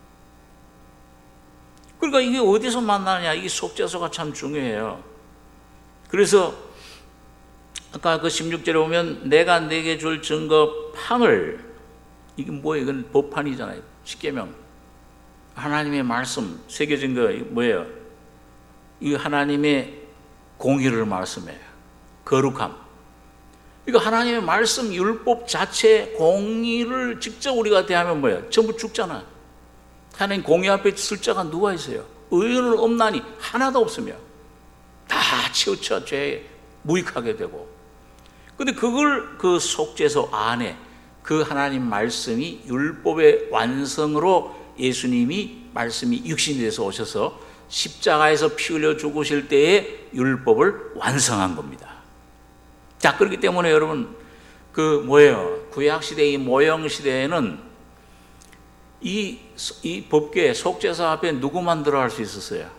그러니까 이게 어디서 만나느냐? 이 속죄소가 참 중요해요. 그래서 아까 그 십육 절에 보면 내가 네게 줄 증거판을, 이게 뭐예요? 이건 법판이잖아요. 십계명, 하나님의 말씀 새겨진 거 뭐예요? 이 하나님의 공의를 말씀해요. 거룩함. 이거 하나님의 말씀, 율법 자체 공의를 직접 우리가 대하면 뭐예요? 전부 죽잖아. 하나님 공의 앞에 쓸 자가 누가 있어요? 의인은 없나니 하나도 없으며 다 치우쳐 죄에 무익하게 되고. 근데 그걸 그 속죄소 안에 그 하나님 말씀이 율법의 완성으로 예수님이 말씀이 육신이 돼서 오셔서 십자가에서 피 흘려 죽으실 때에 율법을 완성한 겁니다. 자, 그렇기 때문에 여러분, 그 뭐예요? 구약시대 이 모형시대에는 이, 이 법궤, 속죄소 앞에 누구만 들어갈 수 있었어요?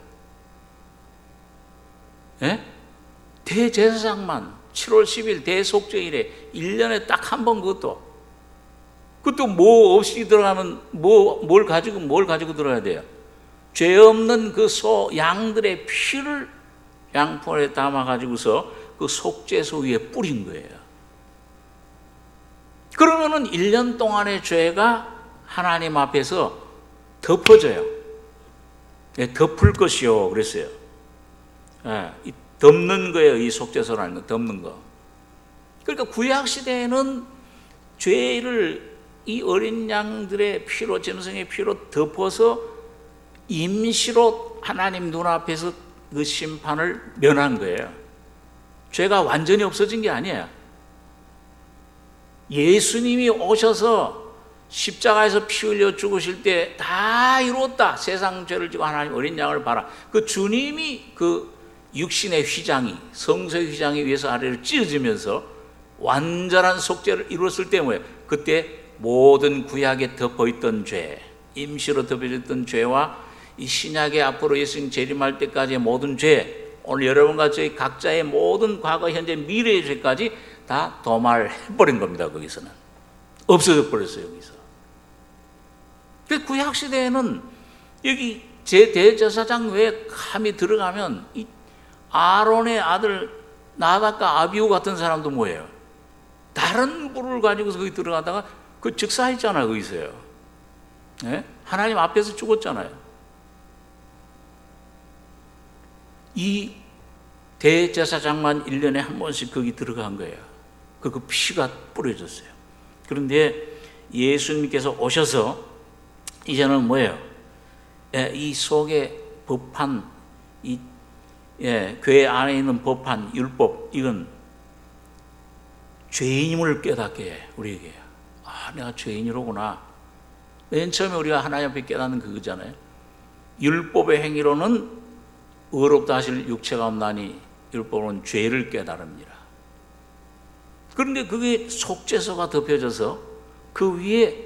예? 대제사장만 칠월 십일 대속죄일에 일 년에 딱 한 번, 그것도 그것도 뭐 없이 들어가면 뭐, 뭘 가지고 뭘 가지고 들어야 돼요? 죄 없는 그 소, 양들의 피를 양푼에 담아 가지고서 그 속죄소 위에 뿌린 거예요. 그러면은 일 년 동안의 죄가 하나님 앞에서 덮어져요. 네, 덮을 것이요 그랬어요. 네, 이 덮는 거예요. 이 속죄소라는 거, 덮는 거. 그러니까 구약 시대에는 죄를 이 어린 양들의 피로, 짐승의 피로 덮어서 임시로 하나님 눈앞에서 그 심판을 면한 거예요. 죄가 완전히 없어진 게 아니에요. 예수님이 오셔서 십자가에서 피 흘려 죽으실 때 다 이루었다. 세상 죄를 지고 하나님 어린 양을 봐라. 그 주님이 그 육신의 휘장이, 성소의 휘장이 위에서 아래로 찢어지면서 완전한 속죄를 이루었을 때 뭐예요? 그때 모든 구약에 덮어있던 죄, 임시로 덮여졌던 죄와 이 신약의 앞으로 예수님 재림할 때까지의 모든 죄, 오늘 여러분과 저희 각자의 모든 과거, 현재, 미래의 죄까지 다 도말해버린 겁니다. 거기서는 없어져 버렸어요. 여기서. 그 구약 시대에는 여기 제 대제사장 외에 감히 들어가면 이 아론의 아들 나답과 아비후 같은 사람도 뭐예요? 다른 불을 가지고서 거기 들어가다가 그 즉사했잖아요. 거기서요. 네? 하나님 앞에서 죽었잖아요. 이 대제사장만 일 년에 한 번씩 거기 들어간 거예요. 그, 그 피가 뿌려졌어요. 그런데 예수님께서 오셔서 이제는 뭐예요? 예, 이 속에 법한, 이 예, 교회 안에 있는 법한, 율법, 이건 죄인임을 깨닫게 해, 우리에게. 아, 내가 죄인이로구나. 맨 처음에 우리가 하나님 앞에 깨닫는 그거잖아요. 율법의 행위로는 의롭다 하실 육체가 없나니 율법은 죄를 깨달습니다. 그런데 그게 속죄소가 덮여져서 그 위에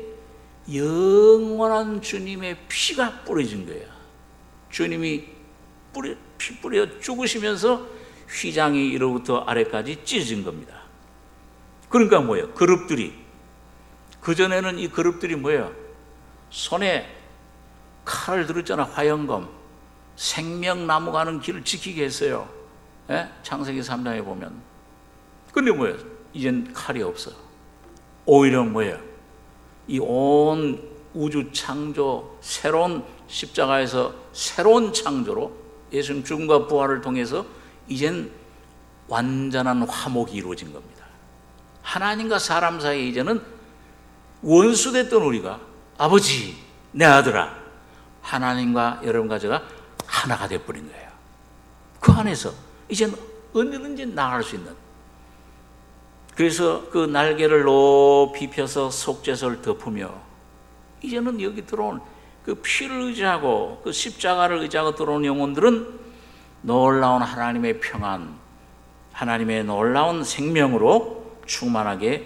영원한 주님의 피가 뿌려진 거예요. 주님이 뿌려, 피 뿌려 죽으시면서 휘장이 이로부터 아래까지 찢어진 겁니다. 그러니까 뭐예요? 그룹들이, 그전에는 이 그룹들이 뭐예요? 손에 칼을 들었잖아. 화영검, 생명나무 가는 길을 지키게 했어요. 예? 창세기 삼 장에 보면. 근데 뭐예요? 이젠 칼이 없어. 오히려 뭐예요? 이 온 우주 창조, 새로운 십자가에서 새로운 창조로 예수님 죽음과 부활을 통해서 이젠 완전한 화목이 이루어진 겁니다. 하나님과 사람 사이에 이제는 원수됐던 우리가 아버지, 내 아들아, 하나님과 여러분과 제가 하나가 되어버린 거예요. 그 안에서 이제는 언제든지 나갈 수 있는. 그래서 그 날개를 높이 펴서 속죄소를 덮으며 이제는 여기 들어온 그 피를 의지하고 그 십자가를 의지하고 들어온 영혼들은 놀라운 하나님의 평안, 하나님의 놀라운 생명으로 충만하게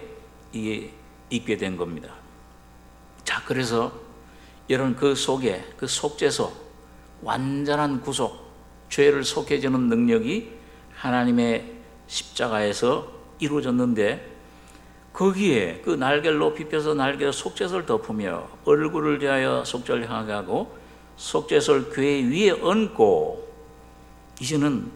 있게 된 겁니다. 자, 그래서 여러분 그 속에 그 속죄소, 완전한 구속, 죄를 속해주는 능력이 하나님의 십자가에서 이루어졌는데 거기에 그 날개를 높이 펴서 날개로 속죄소를 덮으며 얼굴을 대하여 속죄를 향하게 하고 속죄소를 교회 위에 얹고 이제는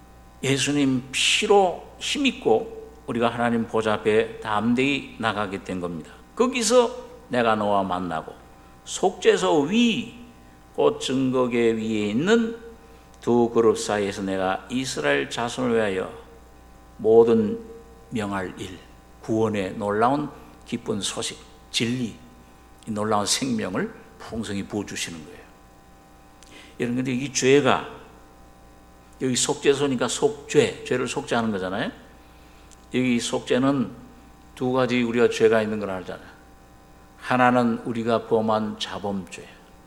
예수님 피로 힘있고 우리가 하나님 보좌 앞에 담대히 나가게 된 겁니다. 거기서 내가 너와 만나고 속죄소 위, 곧 증거궤 위에 있는 두 그룹 사이에서 내가 이스라엘 자손을 위하여 모든 명할 일, 구원의 놀라운 기쁜 소식, 진리, 이 놀라운 생명을 풍성히 부어주시는 거예요. 여러분, 근데 이 죄가 여기 속죄소니까 속죄, 죄를 속죄하는 거잖아요. 여기 속죄는 두 가지 우리가 죄가 있는 걸 알잖아요. 하나는 우리가 범한 자범죄,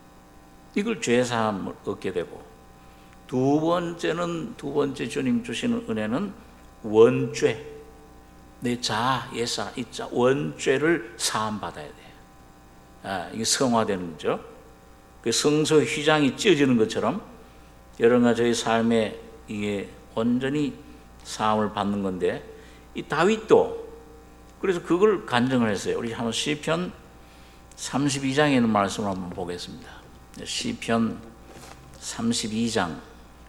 이걸 죄사함을 얻게 되고, 두 번째는 두 번째 주님 주시는 은혜는 원죄, 내 자아, 옛사람, 이 자, 원죄를 사함받아야 돼. 아, 이게 성화되는 거죠. 그 성소의 휘장이 찢어지는 것처럼 여러분과 저희 삶에 이게 온전히 사함을 받는 건데, 이 다윗도 그래서 그걸 간증을 했어요. 우리 한번 시편 삼십이 장에 있는 말씀을 한번 보겠습니다. 시편 삼십이 장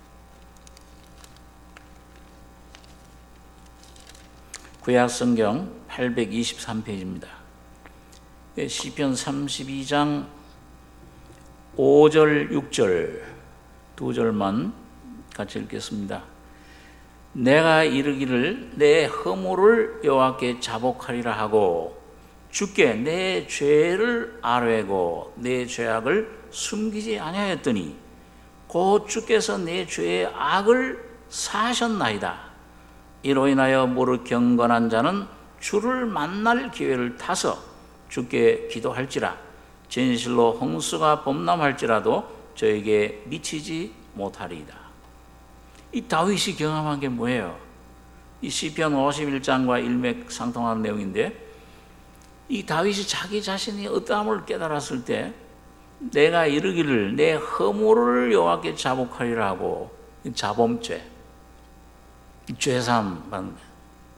구약성경 팔백이십삼 페이지입니다. 시편 삼십이 장 오 절 육 절 두 절만 같이 읽겠습니다. 내가 이르기를 내 허물을 여호와께 자복하리라 하고 주께 내 죄를 아뢰고 내 죄악을 숨기지 아니하였더니 곧 주께서 내 죄의 악을 사하셨나이다. 이로 인하여 무릇 경건한 자는 주를 만날 기회를 타서 주께 기도할지라 진실로 홍수가 범람할지라도 저에게 미치지 못하리이다. 이 다윗이 경험한 게 뭐예요? 이 시편 오십일 장과 일맥상통하는 내용인데, 이 다윗이 자기 자신이 어떠함을 깨달았을 때 내가 이르기를 내 허물을 여호와께 자복하리라 하고, 자범죄, 죄삼 받는 거예요.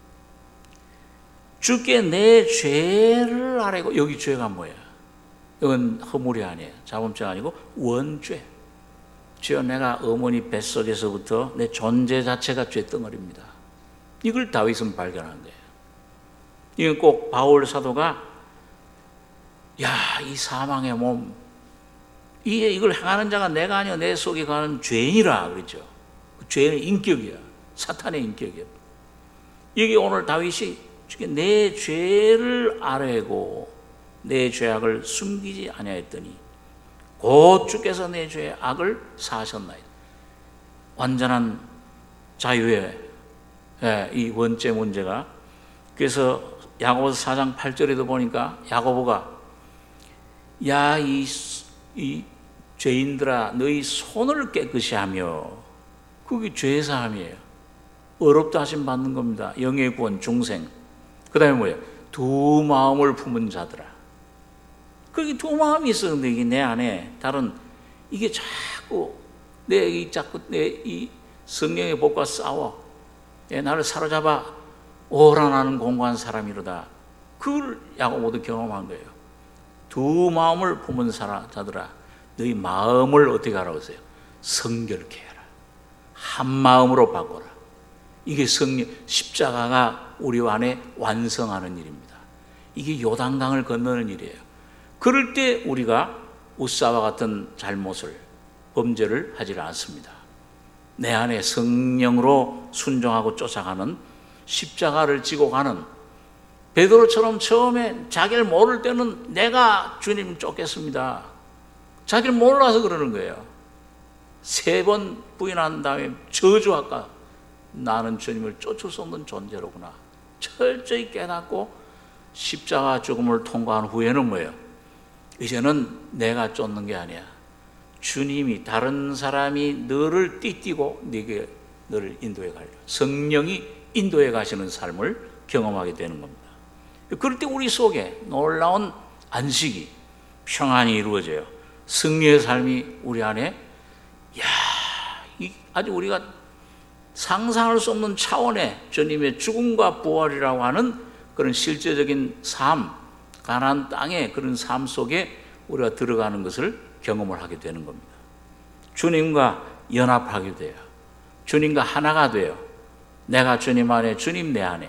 주께 내 죄를 아뢰고, 여기 죄가 뭐예요? 이건 허물이 아니에요. 자범죄가 아니고 원죄. 주여, 내가 어머니 뱃속에서부터 내 존재 자체가 죄덩어리입니다. 이걸 다윗은 발견한 거예요. 이건 꼭 바울 사도가 야, 이 사망의 몸, 이 이걸 행하는 자가 내가 아니요 내 속에 가는 죄인이라 그랬죠. 그 죄의 인격이야. 사탄의 인격이야. 여기 오늘 다윗이 주께 내 죄를 아뢰고 내 죄악을 숨기지 아니하였더니 곧 주께서 내 죄의 악을 사하셨나이다. 완전한 자유의 이 원죄 문제가. 그래서 야고보서 사 장 팔 절에도 보니까 야고보가 야, 이, 이 죄인들아 너희 손을 깨끗이 하며, 그게 죄사함이에요. 어렵다 하심 받는 겁니다. 영의 구원, 중생. 그 다음에 뭐예요? 두 마음을 품은 자들아. 그게 두 마음이 있었는데 이게 내 안에 다른, 이게 자꾸 내 이 자꾸 내 이 성령의 법과 싸워. 예, 나를 사로잡아 오란하는 공고한 사람이로다. 그걸 야고보도 경험한 거예요. 두 마음을 품은 자들아 너희 마음을 어떻게 하라고 했어요? 성결케 해라. 한 마음으로 바꿔라. 이게 성령, 십자가가 우리 안에 완성하는 일입니다. 이게 요단강을 건너는 일이에요. 그럴 때 우리가 우사와 같은 잘못을, 범죄를 하지 않습니다. 내 안에 성령으로 순종하고 쫓아가는, 십자가를 지고 가는, 베드로처럼 처음에 자기를 모를 때는 내가 주님 쫓겠습니다. 자기를 몰라서 그러는 거예요. 세 번 부인한 다음에 저주할까? 나는 주님을 쫓을 수 없는 존재로구나. 철저히 깨닫고 십자가 죽음을 통과한 후에는 뭐예요? 이제는 내가 쫓는 게 아니야. 주님이, 다른 사람이 너를 띠띠고 네게 너를 인도해 가리라. 성령이 인도해 가시는 삶을 경험하게 되는 겁니다. 그럴 때 우리 속에 놀라운 안식이, 평안이 이루어져요. 승리의 삶이 우리 안에, 야, 아주 우리가 상상할 수 없는 차원의 주님의 죽음과 부활이라고 하는 그런 실제적인 삶, 가나안 땅의 그런 삶 속에 우리가 들어가는 것을 경험을 하게 되는 겁니다. 주님과 연합하게 돼요. 주님과 하나가 돼요. 내가 주님 안에, 주님 내 안에.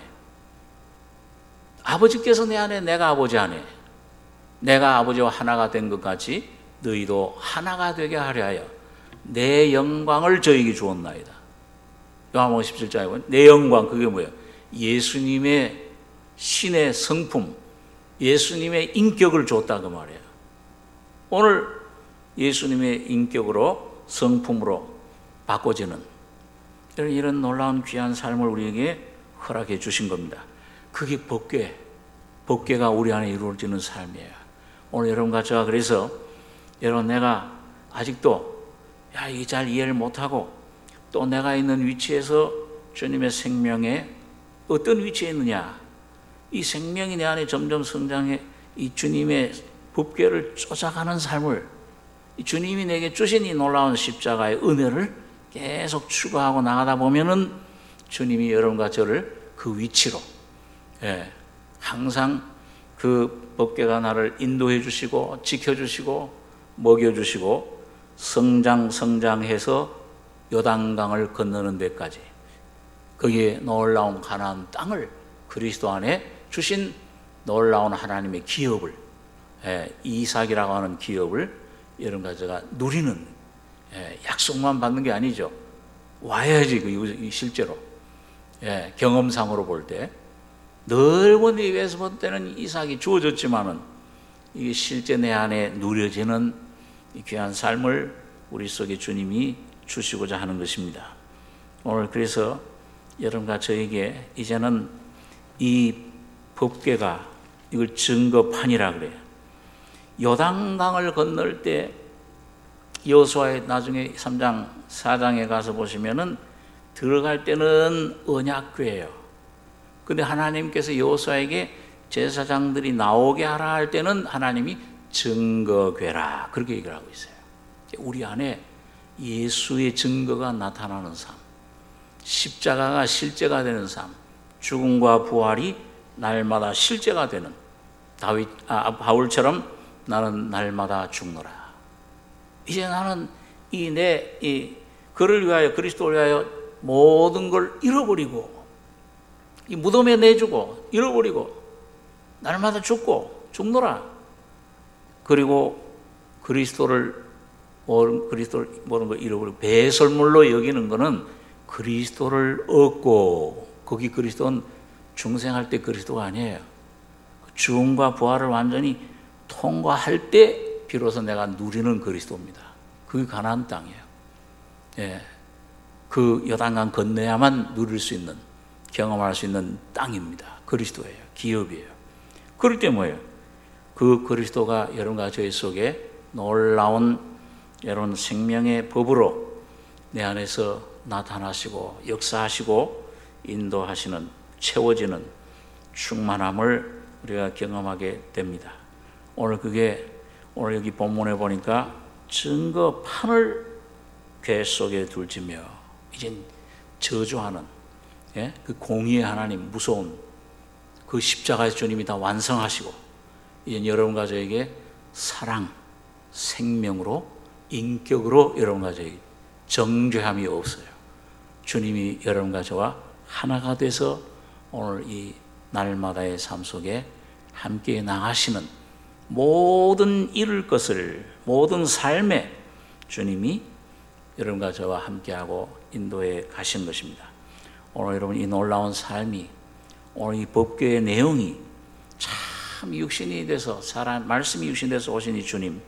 아버지께서 내 안에, 내가 아버지 안에. 내가 아버지와 하나가 된 것 같이 너희도 하나가 되게 하려 하여 내 영광을 저에게 주었나이다. 요한복음 십칠 장에 보면 내 영광, 그게 뭐예요? 예수님의 신의 성품, 예수님의 인격을 줬다 그 말이에요. 오늘 예수님의 인격으로, 성품으로 바꿔지는 이런 놀라운 귀한 삶을 우리에게 허락해 주신 겁니다. 그게 법궤, 법궤가 우리 안에 이루어지는 삶이에요. 오늘 여러분과 제가 그래서, 여러분, 내가 아직도 야, 이게 잘 이해를 못하고 또 내가 있는 위치에서 주님의 생명에 어떤 위치에 있느냐, 이 생명이 내 안에 점점 성장해 이 주님의 법궤를 쫓아가는 삶을, 이 주님이 내게 주신 이 놀라운 십자가의 은혜를 계속 추구하고 나가다 보면은 주님이 여러분과 저를 그 위치로, 예, 항상 그 법궤가 나를 인도해 주시고 지켜주시고 먹여주시고 성장 성장해서 요단강을 건너는 데까지, 거기에 놀라운 가나안 땅을, 그리스도 안에 주신 놀라운 하나님의 기업을, 예, 이삭이라고 하는 기업을 여러분과 제가 누리는, 예, 약속만 받는 게 아니죠. 와야지 그 실제로, 예, 경험상으로 볼 때 넓은 이 위에서 볼 때는 이삭이 주어졌지만은 이게 실제 내 안에 누려지는 이 귀한 삶을 우리 속에 주님이 주시고자 하는 것입니다. 오늘 그래서 여러분과 저에게 이제는 이 법궤가 이걸 증거판이라 그래요. 요단강을 건널 때 여호수아의 나중에 삼 장 사 장에 가서 보시면은 들어갈 때는 언약궤예요. 근데 하나님께서 여호수아에게 제사장들이 나오게 하라 할 때는 하나님이 증거궤라 그렇게 얘기를 하고 있어요. 우리 안에 예수의 증거가 나타나는 삶, 십자가가 실제가 되는 삶, 죽음과 부활이 날마다 실제가 되는 다윗 아, 바울처럼 나는 날마다 죽노라. 이제 나는 이 내 이 그를 위하여 그리스도를 위하여 모든 걸 잃어버리고 이 무덤에 내주고 잃어버리고 날마다 죽고 죽노라. 그리고 그리스도를 모든 그리스도를 모든 걸 잃어버리고 배설물로 여기는 것은 그리스도를 얻고, 거기 그리스도는 중생할 때 그리스도가 아니에요. 죽음과 부활을 완전히 통과할 때 비로소 내가 누리는 그리스도입니다. 그게 가나안 땅이에요. 예, 그 요단강 건너야만 누릴 수 있는, 경험할 수 있는 땅입니다. 그리스도예요. 기업이에요. 그럴 때 뭐예요? 그 그리스도가 여러분과 저희 속에 놀라운 여러분 생명의 법으로 내 안에서 나타나시고 역사하시고 인도하시는, 채워지는 충만함을 우리가 경험하게 됩니다. 오늘 그게 오늘 여기 본문에 보니까 증거판을 궤 속에 둘지며, 이젠 저주하는, 예? 그 공의의 하나님, 무서운 그 십자가의 주님이 다 완성하시고 이제 여러분과 저에게 사랑, 생명으로, 인격으로 여러분과 저에게 정죄함이 없어요. 주님이 여러분과 저와 하나가 돼서 오늘 이 날마다의 삶 속에 함께 나가시는 모든 이룰 것을, 모든 삶에 주님이 여러분과 저와 함께하고 인도해 가신 것입니다. 오늘 여러분 이 놀라운 삶이, 오늘 이 법궤의 내용이 참 육신이 돼서, 사람 말씀이 육신이 돼서 오신 이 주님,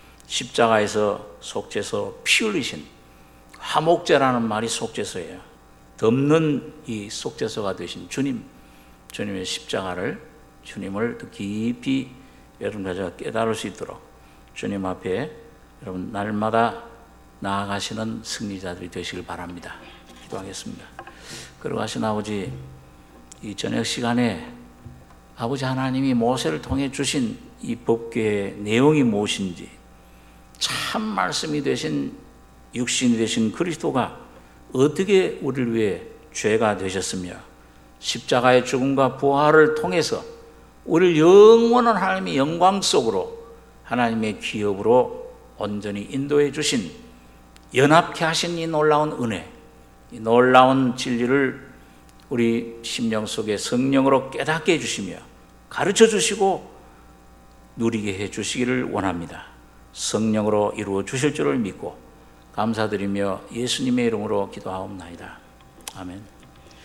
십자가에서 속죄서 피 흘리신, 화목제라는 말이 속죄서예요. 덮는 이 속죄서가 되신 주님, 주님의 십자가를, 주님을 더 깊이 여러분과 제가 깨달을 수 있도록 주님 앞에 여러분 날마다 나아가시는 승리자들이 되시길 바랍니다. 기도하겠습니다. 그러하신 아버지, 이 저녁 시간에 아버지 하나님이 모세를 통해 주신 이 법궤의 내용이 무엇인지, 참 말씀이 되신, 육신이 되신 그리스도가 어떻게 우리를 위해 죄가 되셨으며 십자가의 죽음과 부활을 통해서 우리를 영원한 하나님의 영광 속으로, 하나님의 기업으로 온전히 인도해 주신, 연합케 하신 이 놀라운 은혜, 이 놀라운 진리를 우리 심령 속에 성령으로 깨닫게 해주시며 가르쳐 주시고 누리게 해 주시기를 원합니다. 성령으로 이루어 주실 줄을 믿고 감사드리며 예수님의 이름으로 기도하옵나이다. 아멘.